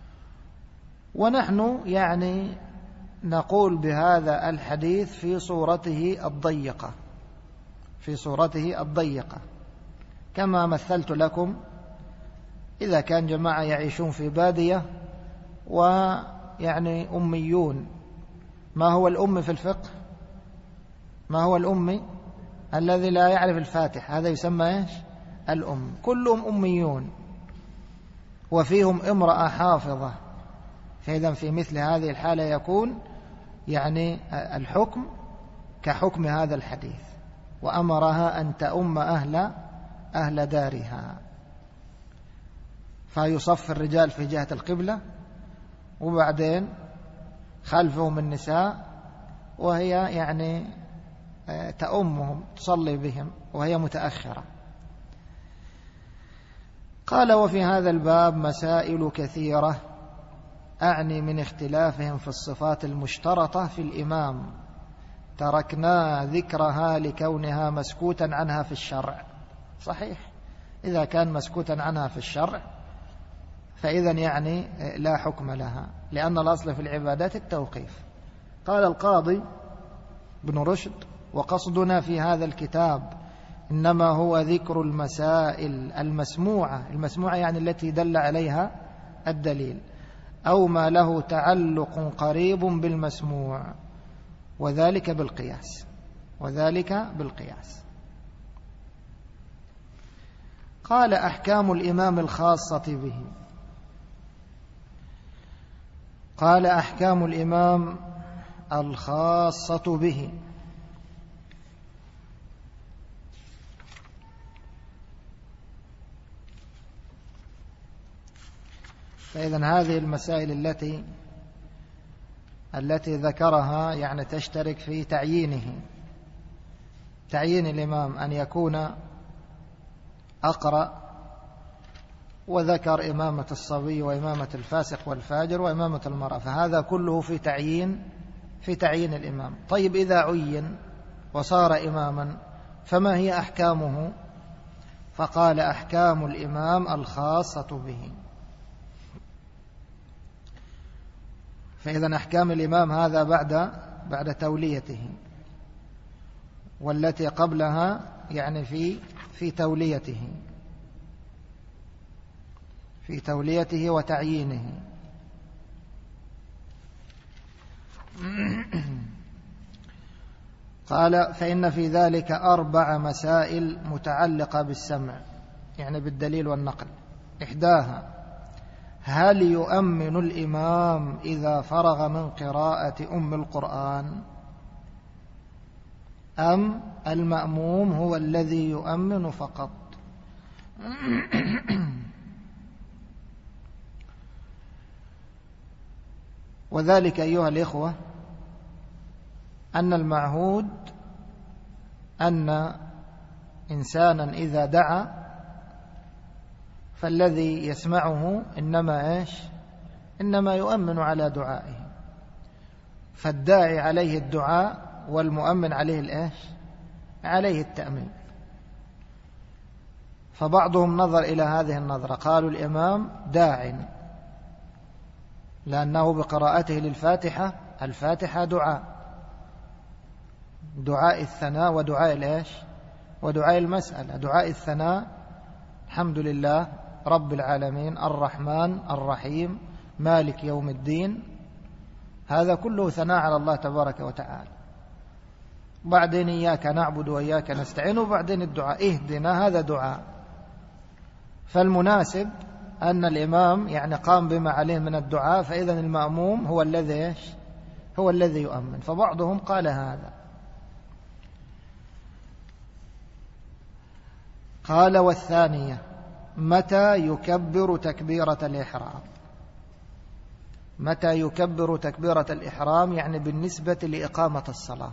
[SPEAKER 1] ونحن يعني نقول بهذا الحديث في صورته الضيقة، في صورته الضيقة، كما مثلت لكم. إذا كان جماعة يعيشون في بادية ويعني أميون، ما هو الأم في الفقه؟ ما هو الأمي؟ الذي لا يعرف الفاتح، هذا يسمى إيش؟ الأم. كلهم أميون وفيهم امرأة حافظة. فإذا في مثل هذه الحالة يكون يعني الحكم كحكم هذا الحديث، وأمرها أن تؤم أهل أهل دارها. فيصف الرجال في جهة القبلة، وبعدين خلفهم النساء، وهي يعني تأمهم تصلي بهم وهي متأخرة. قال: وفي هذا الباب مسائل كثيرة، أعني من اختلافهم في الصفات المشترطة في الإمام، تركنا ذكرها لكونها مسكوتا عنها في الشرع. صحيح، إذا كان مسكوتا عنها في الشرع فإذن يعني لا حكم لها، لأن الأصل في العبادات التوقيف. قال القاضي ابن رشد: وقصدنا في هذا الكتاب إنما هو ذكر المسائل المسموعة، المسموعة يعني التي دل عليها الدليل، أو ما له تعلق قريب بالمسموع، وذلك بالقياس، وذلك بالقياس. قال: أحكام الإمام الخاصة به. قال: أحكام الإمام الخاصة به. فإذن هذه المسائل التي التي ذكرها يعني تشترك في تعيينه، تعيين الإمام أن يكون أقرأ، وذكر إمامة الصبي وإمامة الفاسق والفاجر وإمامة المرأة، فهذا كله في تعيين في تعيين الإمام. طيب إذا عين وصار إماما فما هي أحكامه؟ فقال: أحكام الإمام الخاصة به. فإذا أحكام الإمام هذا بعد بعد توليته، والتي قبلها يعني في في توليته. في توليته وتعيينه. قال فإن في ذلك أربع مسائل متعلقة بالسمع، يعني بالدليل والنقل. إحداها: هل يؤمن الإمام إذا فرغ من قراءة أم القرآن، أم المأموم هو الذي يؤمن فقط؟ وذلك أيها الإخوة أن المعهود أن إنسانا إذا دعا فالذي يسمعه إنما إيش؟ إنما يؤمن على دعائه، فالداعي عليه الدعاء والمؤمن عليه الإيش؟ عليه التأمين. فبعضهم نظر إلى هذه النظرة، قالوا الإمام داع لأنه بقراءته للفاتحة، الفاتحة دعاء، دعاء الثناء ودعاء الإيش؟ ودعاء المسألة. دعاء الثناء: الحمد لله رب العالمين الرحمن الرحيم مالك يوم الدين، هذا كله ثناء على الله تبارك وتعالى. بعدين إياك نعبد وإياك نستعين، وبعدين الدعاء اهدنا، هذا دعاء. فالمناسب أن الإمام يعني قام بما عليه من الدعاء، فإذن المأموم هو الذي هو الذي يؤمن. فبعضهم قال هذا. قال والثانية: متى يكبر تكبيرة الإحرام؟ متى يكبر تكبيرة الإحرام يعني بالنسبة لإقامة الصلاة.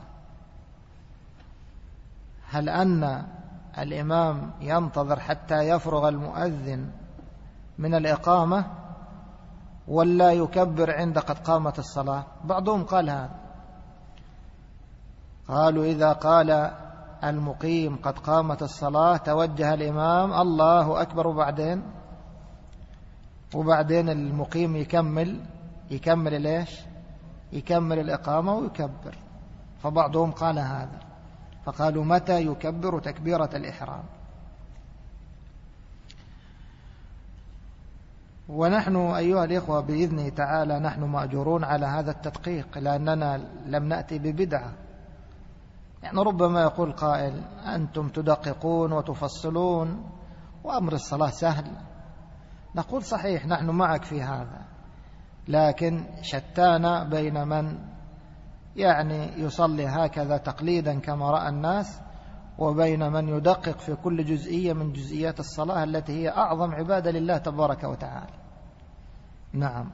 [SPEAKER 1] هل أن الإمام ينتظر حتى يفرغ المؤذن من الإقامة، ولا يكبر عند قد قامت الصلاة؟ بعضهم قال هذا، قالوا إذا قال المقيم قد قامت الصلاة توجه الإمام الله أكبر، وبعدين وبعدين المقيم يكمل يكمل ليش يكمل الإقامة ويكبر. فبعضهم قال هذا، فقالوا متى يكبر تكبيرة الإحرام. ونحن أيها الإخوة بإذنه تعالى نحن مأجورون على هذا التدقيق، لأننا لم نأتي ببدعة. يعني ربما يقول قائل أنتم تدققون وتفصلون وأمر الصلاة سهل. نقول صحيح نحن معك في هذا، لكن شتان بين من يعني يصلي هكذا تقليدا كما رأى الناس، وبين من يدقق في كل جزئية من جزئيات الصلاة التي هي أعظم عبادة لله تبارك وتعالى. نعم.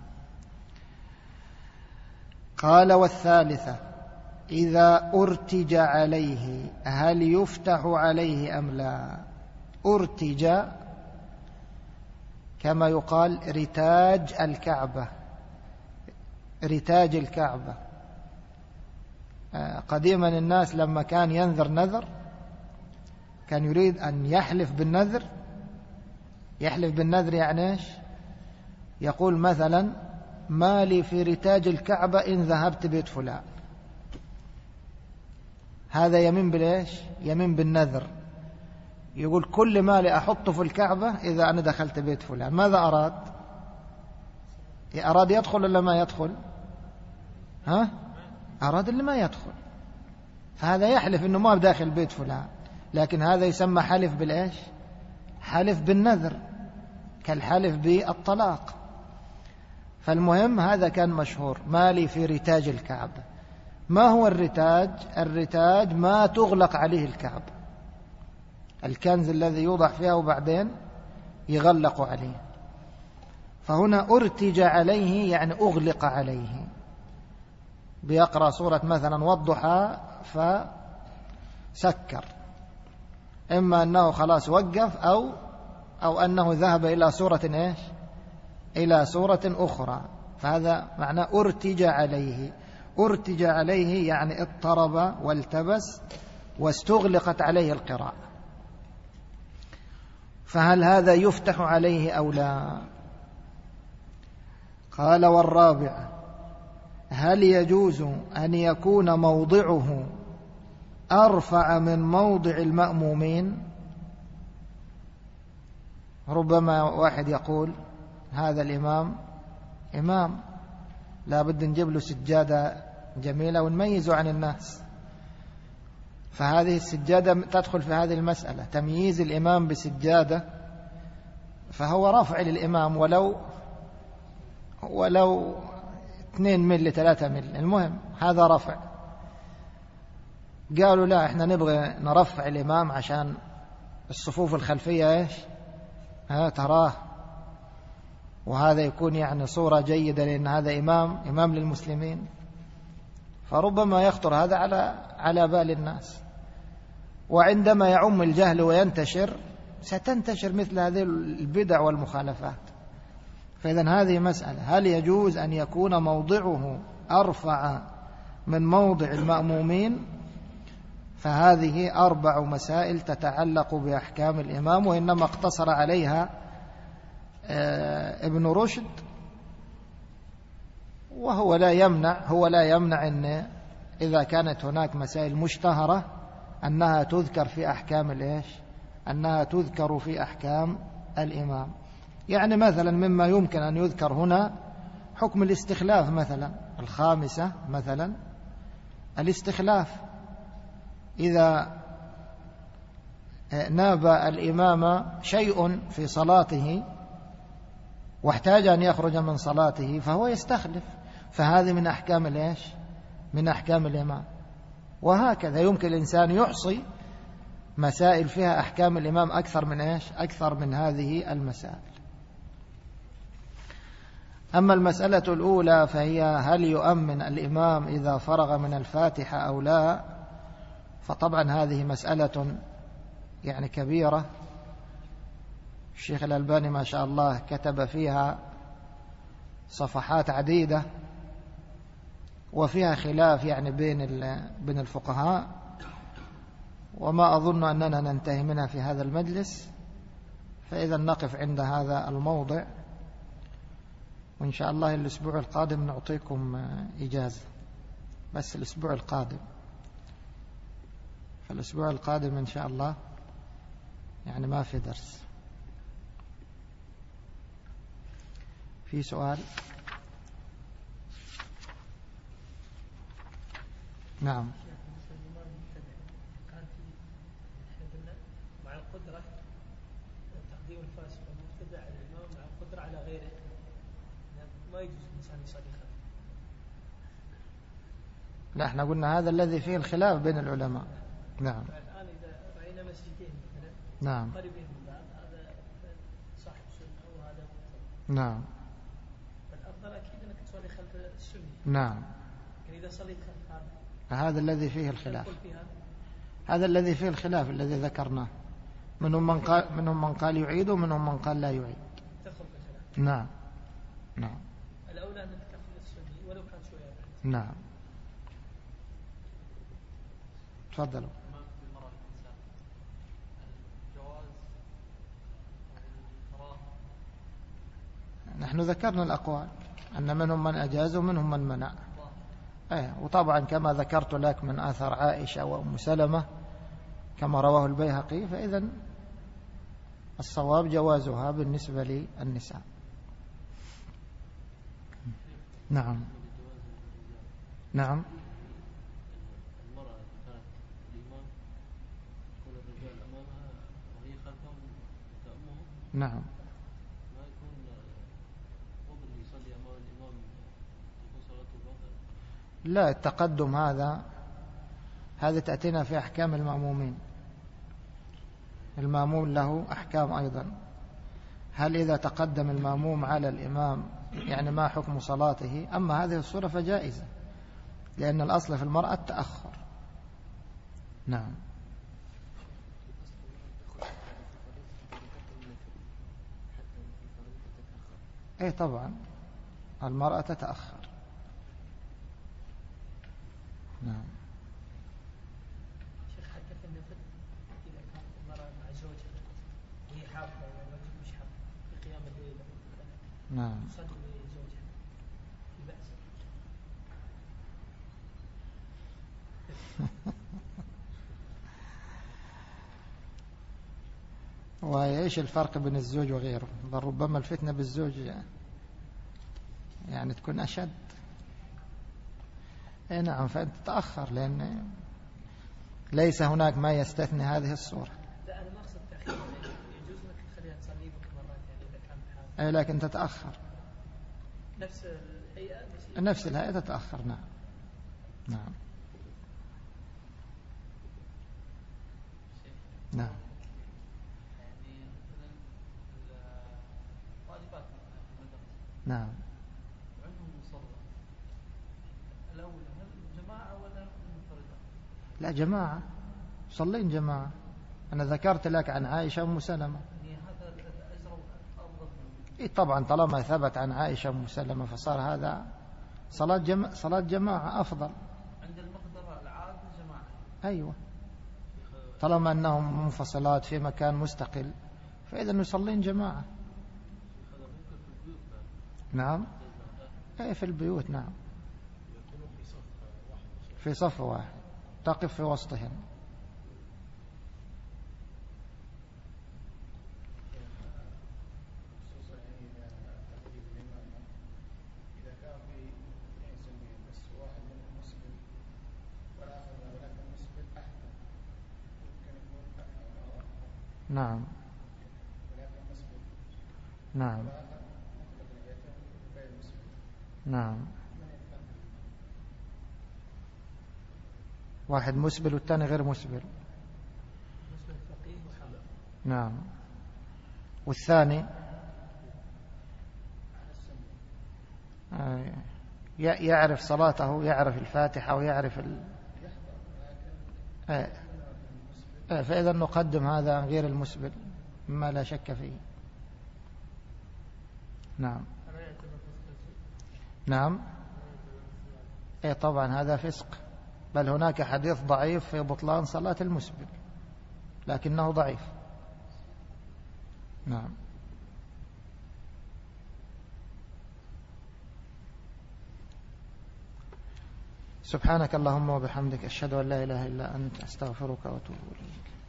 [SPEAKER 1] قال والثالثة: إذا أرتج عليه هل يفتح عليه أم لا؟ أرتج كما يقال رتاج الكعبة، رتاج الكعبة. قديما الناس لما كان ينذر نذر كان يريد أن يحلف بالنذر. يحلف بالنذر يعني إيش؟ يقول مثلا ما لي في رتاج الكعبة إن ذهبت بيت فلان، هذا يمين بالإيش؟ يمين بالنذر. يقول كل ما لي أحطه في الكعبة إذا أنا دخلت بيت فلان. ماذا أراد؟ أراد يدخل ولا ما يدخل؟ ها؟ أراد اللي ما يدخل، فهذا يحلف إنه ما بداخل بيت فلان، لكن هذا يسمى حلف بالإيش؟ حلف بالنذر، كالحلف بالطلاق. فالمهم هذا كان مشهور، مالي في رتاج الكعبة. ما هو الرتاج؟ الرتاج ما تغلق عليه الكعبة، الكنز الذي يوضع فيها وبعدين يغلق عليه. فهنا أرتج عليه يعني أغلق عليه. بيقرأ سورة مثلا والضحى فسكر، إما أنه خلاص وقف أو أو أنه ذهب إلى سورة إيش؟ إلى سورة أخرى. فهذا معنى أرتج عليه. أرتج عليه يعني اضطرب والتبس واستغلقت عليه القراءة. فهل هذا يفتح عليه أو لا؟ قال والرابع: هل يجوز أن يكون موضعه أرفع من موضع المأمومين؟ ربما واحد يقول هذا الإمام إمام، لا بد نجيب له سجادة جميلة ونميزه عن الناس. فهذه السجادة تدخل في هذه المسألة، تمييز الإمام بسجادة، فهو رفع للإمام ولو ولو اثنين مل ثلاثة مل، المهم هذا رفع. قالوا لا، احنا نبغى نرفع الإمام عشان الصفوف الخلفية ايش ها تراه، وهذا يكون يعني صورة جيدة، لأن هذا إمام إمام للمسلمين. فربما يخطر هذا على على بال الناس، وعندما يعم الجهل وينتشر ستنتشر مثل هذه البدع والمخالفات. فإذن هذه مسألة، هل يجوز أن يكون موضعه أرفع من موضع المأمومين؟ فهذه أربع مسائل تتعلق بأحكام الإمام، وإنما اقتصر عليها ابن رشد، وهو لا يمنع هو لا يمنع أن إذا كانت هناك مسائل مشتهرة أنها تذكر في أحكام الإيش أنها تذكر في أحكام الإمام. يعني مثلا مما يمكن أن يذكر هنا حكم الاستخلاف مثلا، الخامسة مثلا الاستخلاف، إذا ناب الإمام شيء في صلاته واحتاج أن يخرج من صلاته فهو يستخلف، فهذه من أحكام الإيش من أحكام الإمام. وهكذا يمكن الإنسان يحصي مسائل فيها أحكام الإمام أكثر من إيش أكثر من هذه المسائل. أما المسألة الأولى فهي هل يؤمن الإمام إذا فرغ من الفاتحة أو لا؟ فطبعا هذه مسألة يعني كبيرة، الشيخ الألباني ما شاء الله كتب فيها صفحات عديدة، وفيها خلاف يعني بين بين الفقهاء، وما أظن أننا ننتهي منها في هذا المجلس، فإذا نقف عند هذا الموضع، وإن شاء الله الأسبوع القادم نعطيكم إجازة، بس الأسبوع القادم فالأسبوع القادم إن شاء الله يعني ما في درس. في سؤال؟ نعم.
[SPEAKER 2] مع القدرة تقديم الفاسق والمبتدع على الإمام مع القدرة على غيره، ما يجوز الإنسان يصلي خلفه.
[SPEAKER 1] لا، احنا قلنا هذا الذي فيه الخلاف بين العلماء. نعم.
[SPEAKER 2] الآن إذا رأينا مسجدين مثلا
[SPEAKER 1] نعم
[SPEAKER 2] قريبين من بعض، هذا صاحب سنة وهذا مبتدع،
[SPEAKER 1] نعم
[SPEAKER 2] الأفضل أكيد أنك تصلي خلف السني.
[SPEAKER 1] نعم.
[SPEAKER 2] لكن إذا صليت خلف هذا
[SPEAKER 1] هذا الذي فيه الخلاف، هذا الذي فيه الخلاف الذي ذكرناه، منهم من قال منهم من قال يعيد ومنهم من قال لا يعيد.
[SPEAKER 2] تدخل مثلا.
[SPEAKER 1] نعم نعم.
[SPEAKER 2] الأولى أن تكفل السني ولو كان شوية.
[SPEAKER 1] نعم. تفضلوا. نحن ذكرنا الأقوال أن منهم من أجاز ومنهم من منع. أيه، وطبعا كما ذكرت لك من آثار عائشة وأم سلمة كما رواه البيهقي، فإذا الصواب جوازها بالنسبة للنساء. نعم نعم.
[SPEAKER 2] المرأة كانت الإمام يكون الرجال أمامها وهي خلفهم تأمهم.
[SPEAKER 1] نعم.
[SPEAKER 2] ما يكون فضل يصلي أمام الإمام تكون صلاته باطلة.
[SPEAKER 1] لا، التقدم هذا هذا تأتينا في أحكام المأمومين. المأموم له أحكام أيضا. هل إذا تقدم المأموم على الإمام يعني ما حكم صلاته؟ أما هذه الصورة فجائزة، لأن الأصل في المرأة التأخر. نعم. أي طبعا المرأة تتأخر. نعم.
[SPEAKER 2] شيخ حتى في النفل إذا كانت المرأة مع زوجها وهي حافظة والرجل مش حافظ في قيام الليل
[SPEAKER 1] نعم.
[SPEAKER 2] تصلي زوجها في بأس.
[SPEAKER 1] وإيش الفرق بين الزوج وغيره؟ بل ربما الفتنة بالزوج يعني تكون أشد. اي نعم، فأنت تتأخر لأن ليس هناك ما يستثني هذه الصورة.
[SPEAKER 2] لا أنا ما أقصد تأخير، يجوز لك تخليها تصلي بك مرات يعني إذا كان بحال.
[SPEAKER 1] أي لكن تتأخر
[SPEAKER 2] نفس الهيئة
[SPEAKER 1] نفس الهيئة تتأخر. نعم نعم نعم.
[SPEAKER 2] يعني مثلا الطالبات في المدرسة
[SPEAKER 1] نعم.
[SPEAKER 2] وعندهم مصلى، الأول هل جماعة ولا منفردة؟
[SPEAKER 1] لا جماعة، صلين جماعة. أنا ذكرت لك عن عائشة أم سلمة.
[SPEAKER 2] يعني هذا الأجر أفضل.
[SPEAKER 1] إيه طبعا، طالما ثبت عن عائشة أم سلمة فصار هذا صلاة جماعة، صلاة جماعة أفضل.
[SPEAKER 2] عند المقدرة العادة جماعة.
[SPEAKER 1] أيوة، طالما أنهم منفصلات في مكان مستقل فإذا يصلين جماعة. نعم. أي في البيوت. نعم، في صف واحد تقف في وسطهم. نعم نعم نعم. واحد مسبل والثاني غير مسبل. نعم. والثاني يعرف صلاته، يعرف الفاتحة ويعرف ال... فإذا نقدم هذا عن غير المسبل مما لا شك فيه. نعم نعم. اي طبعا هذا فسق، بل هناك حديث ضعيف في بطلان صلاة المسبل لكنه ضعيف. نعم. سبحانك اللهم وبحمدك، أشهد أن لا إله إلا أنت، أستغفرك وأتوب إليك.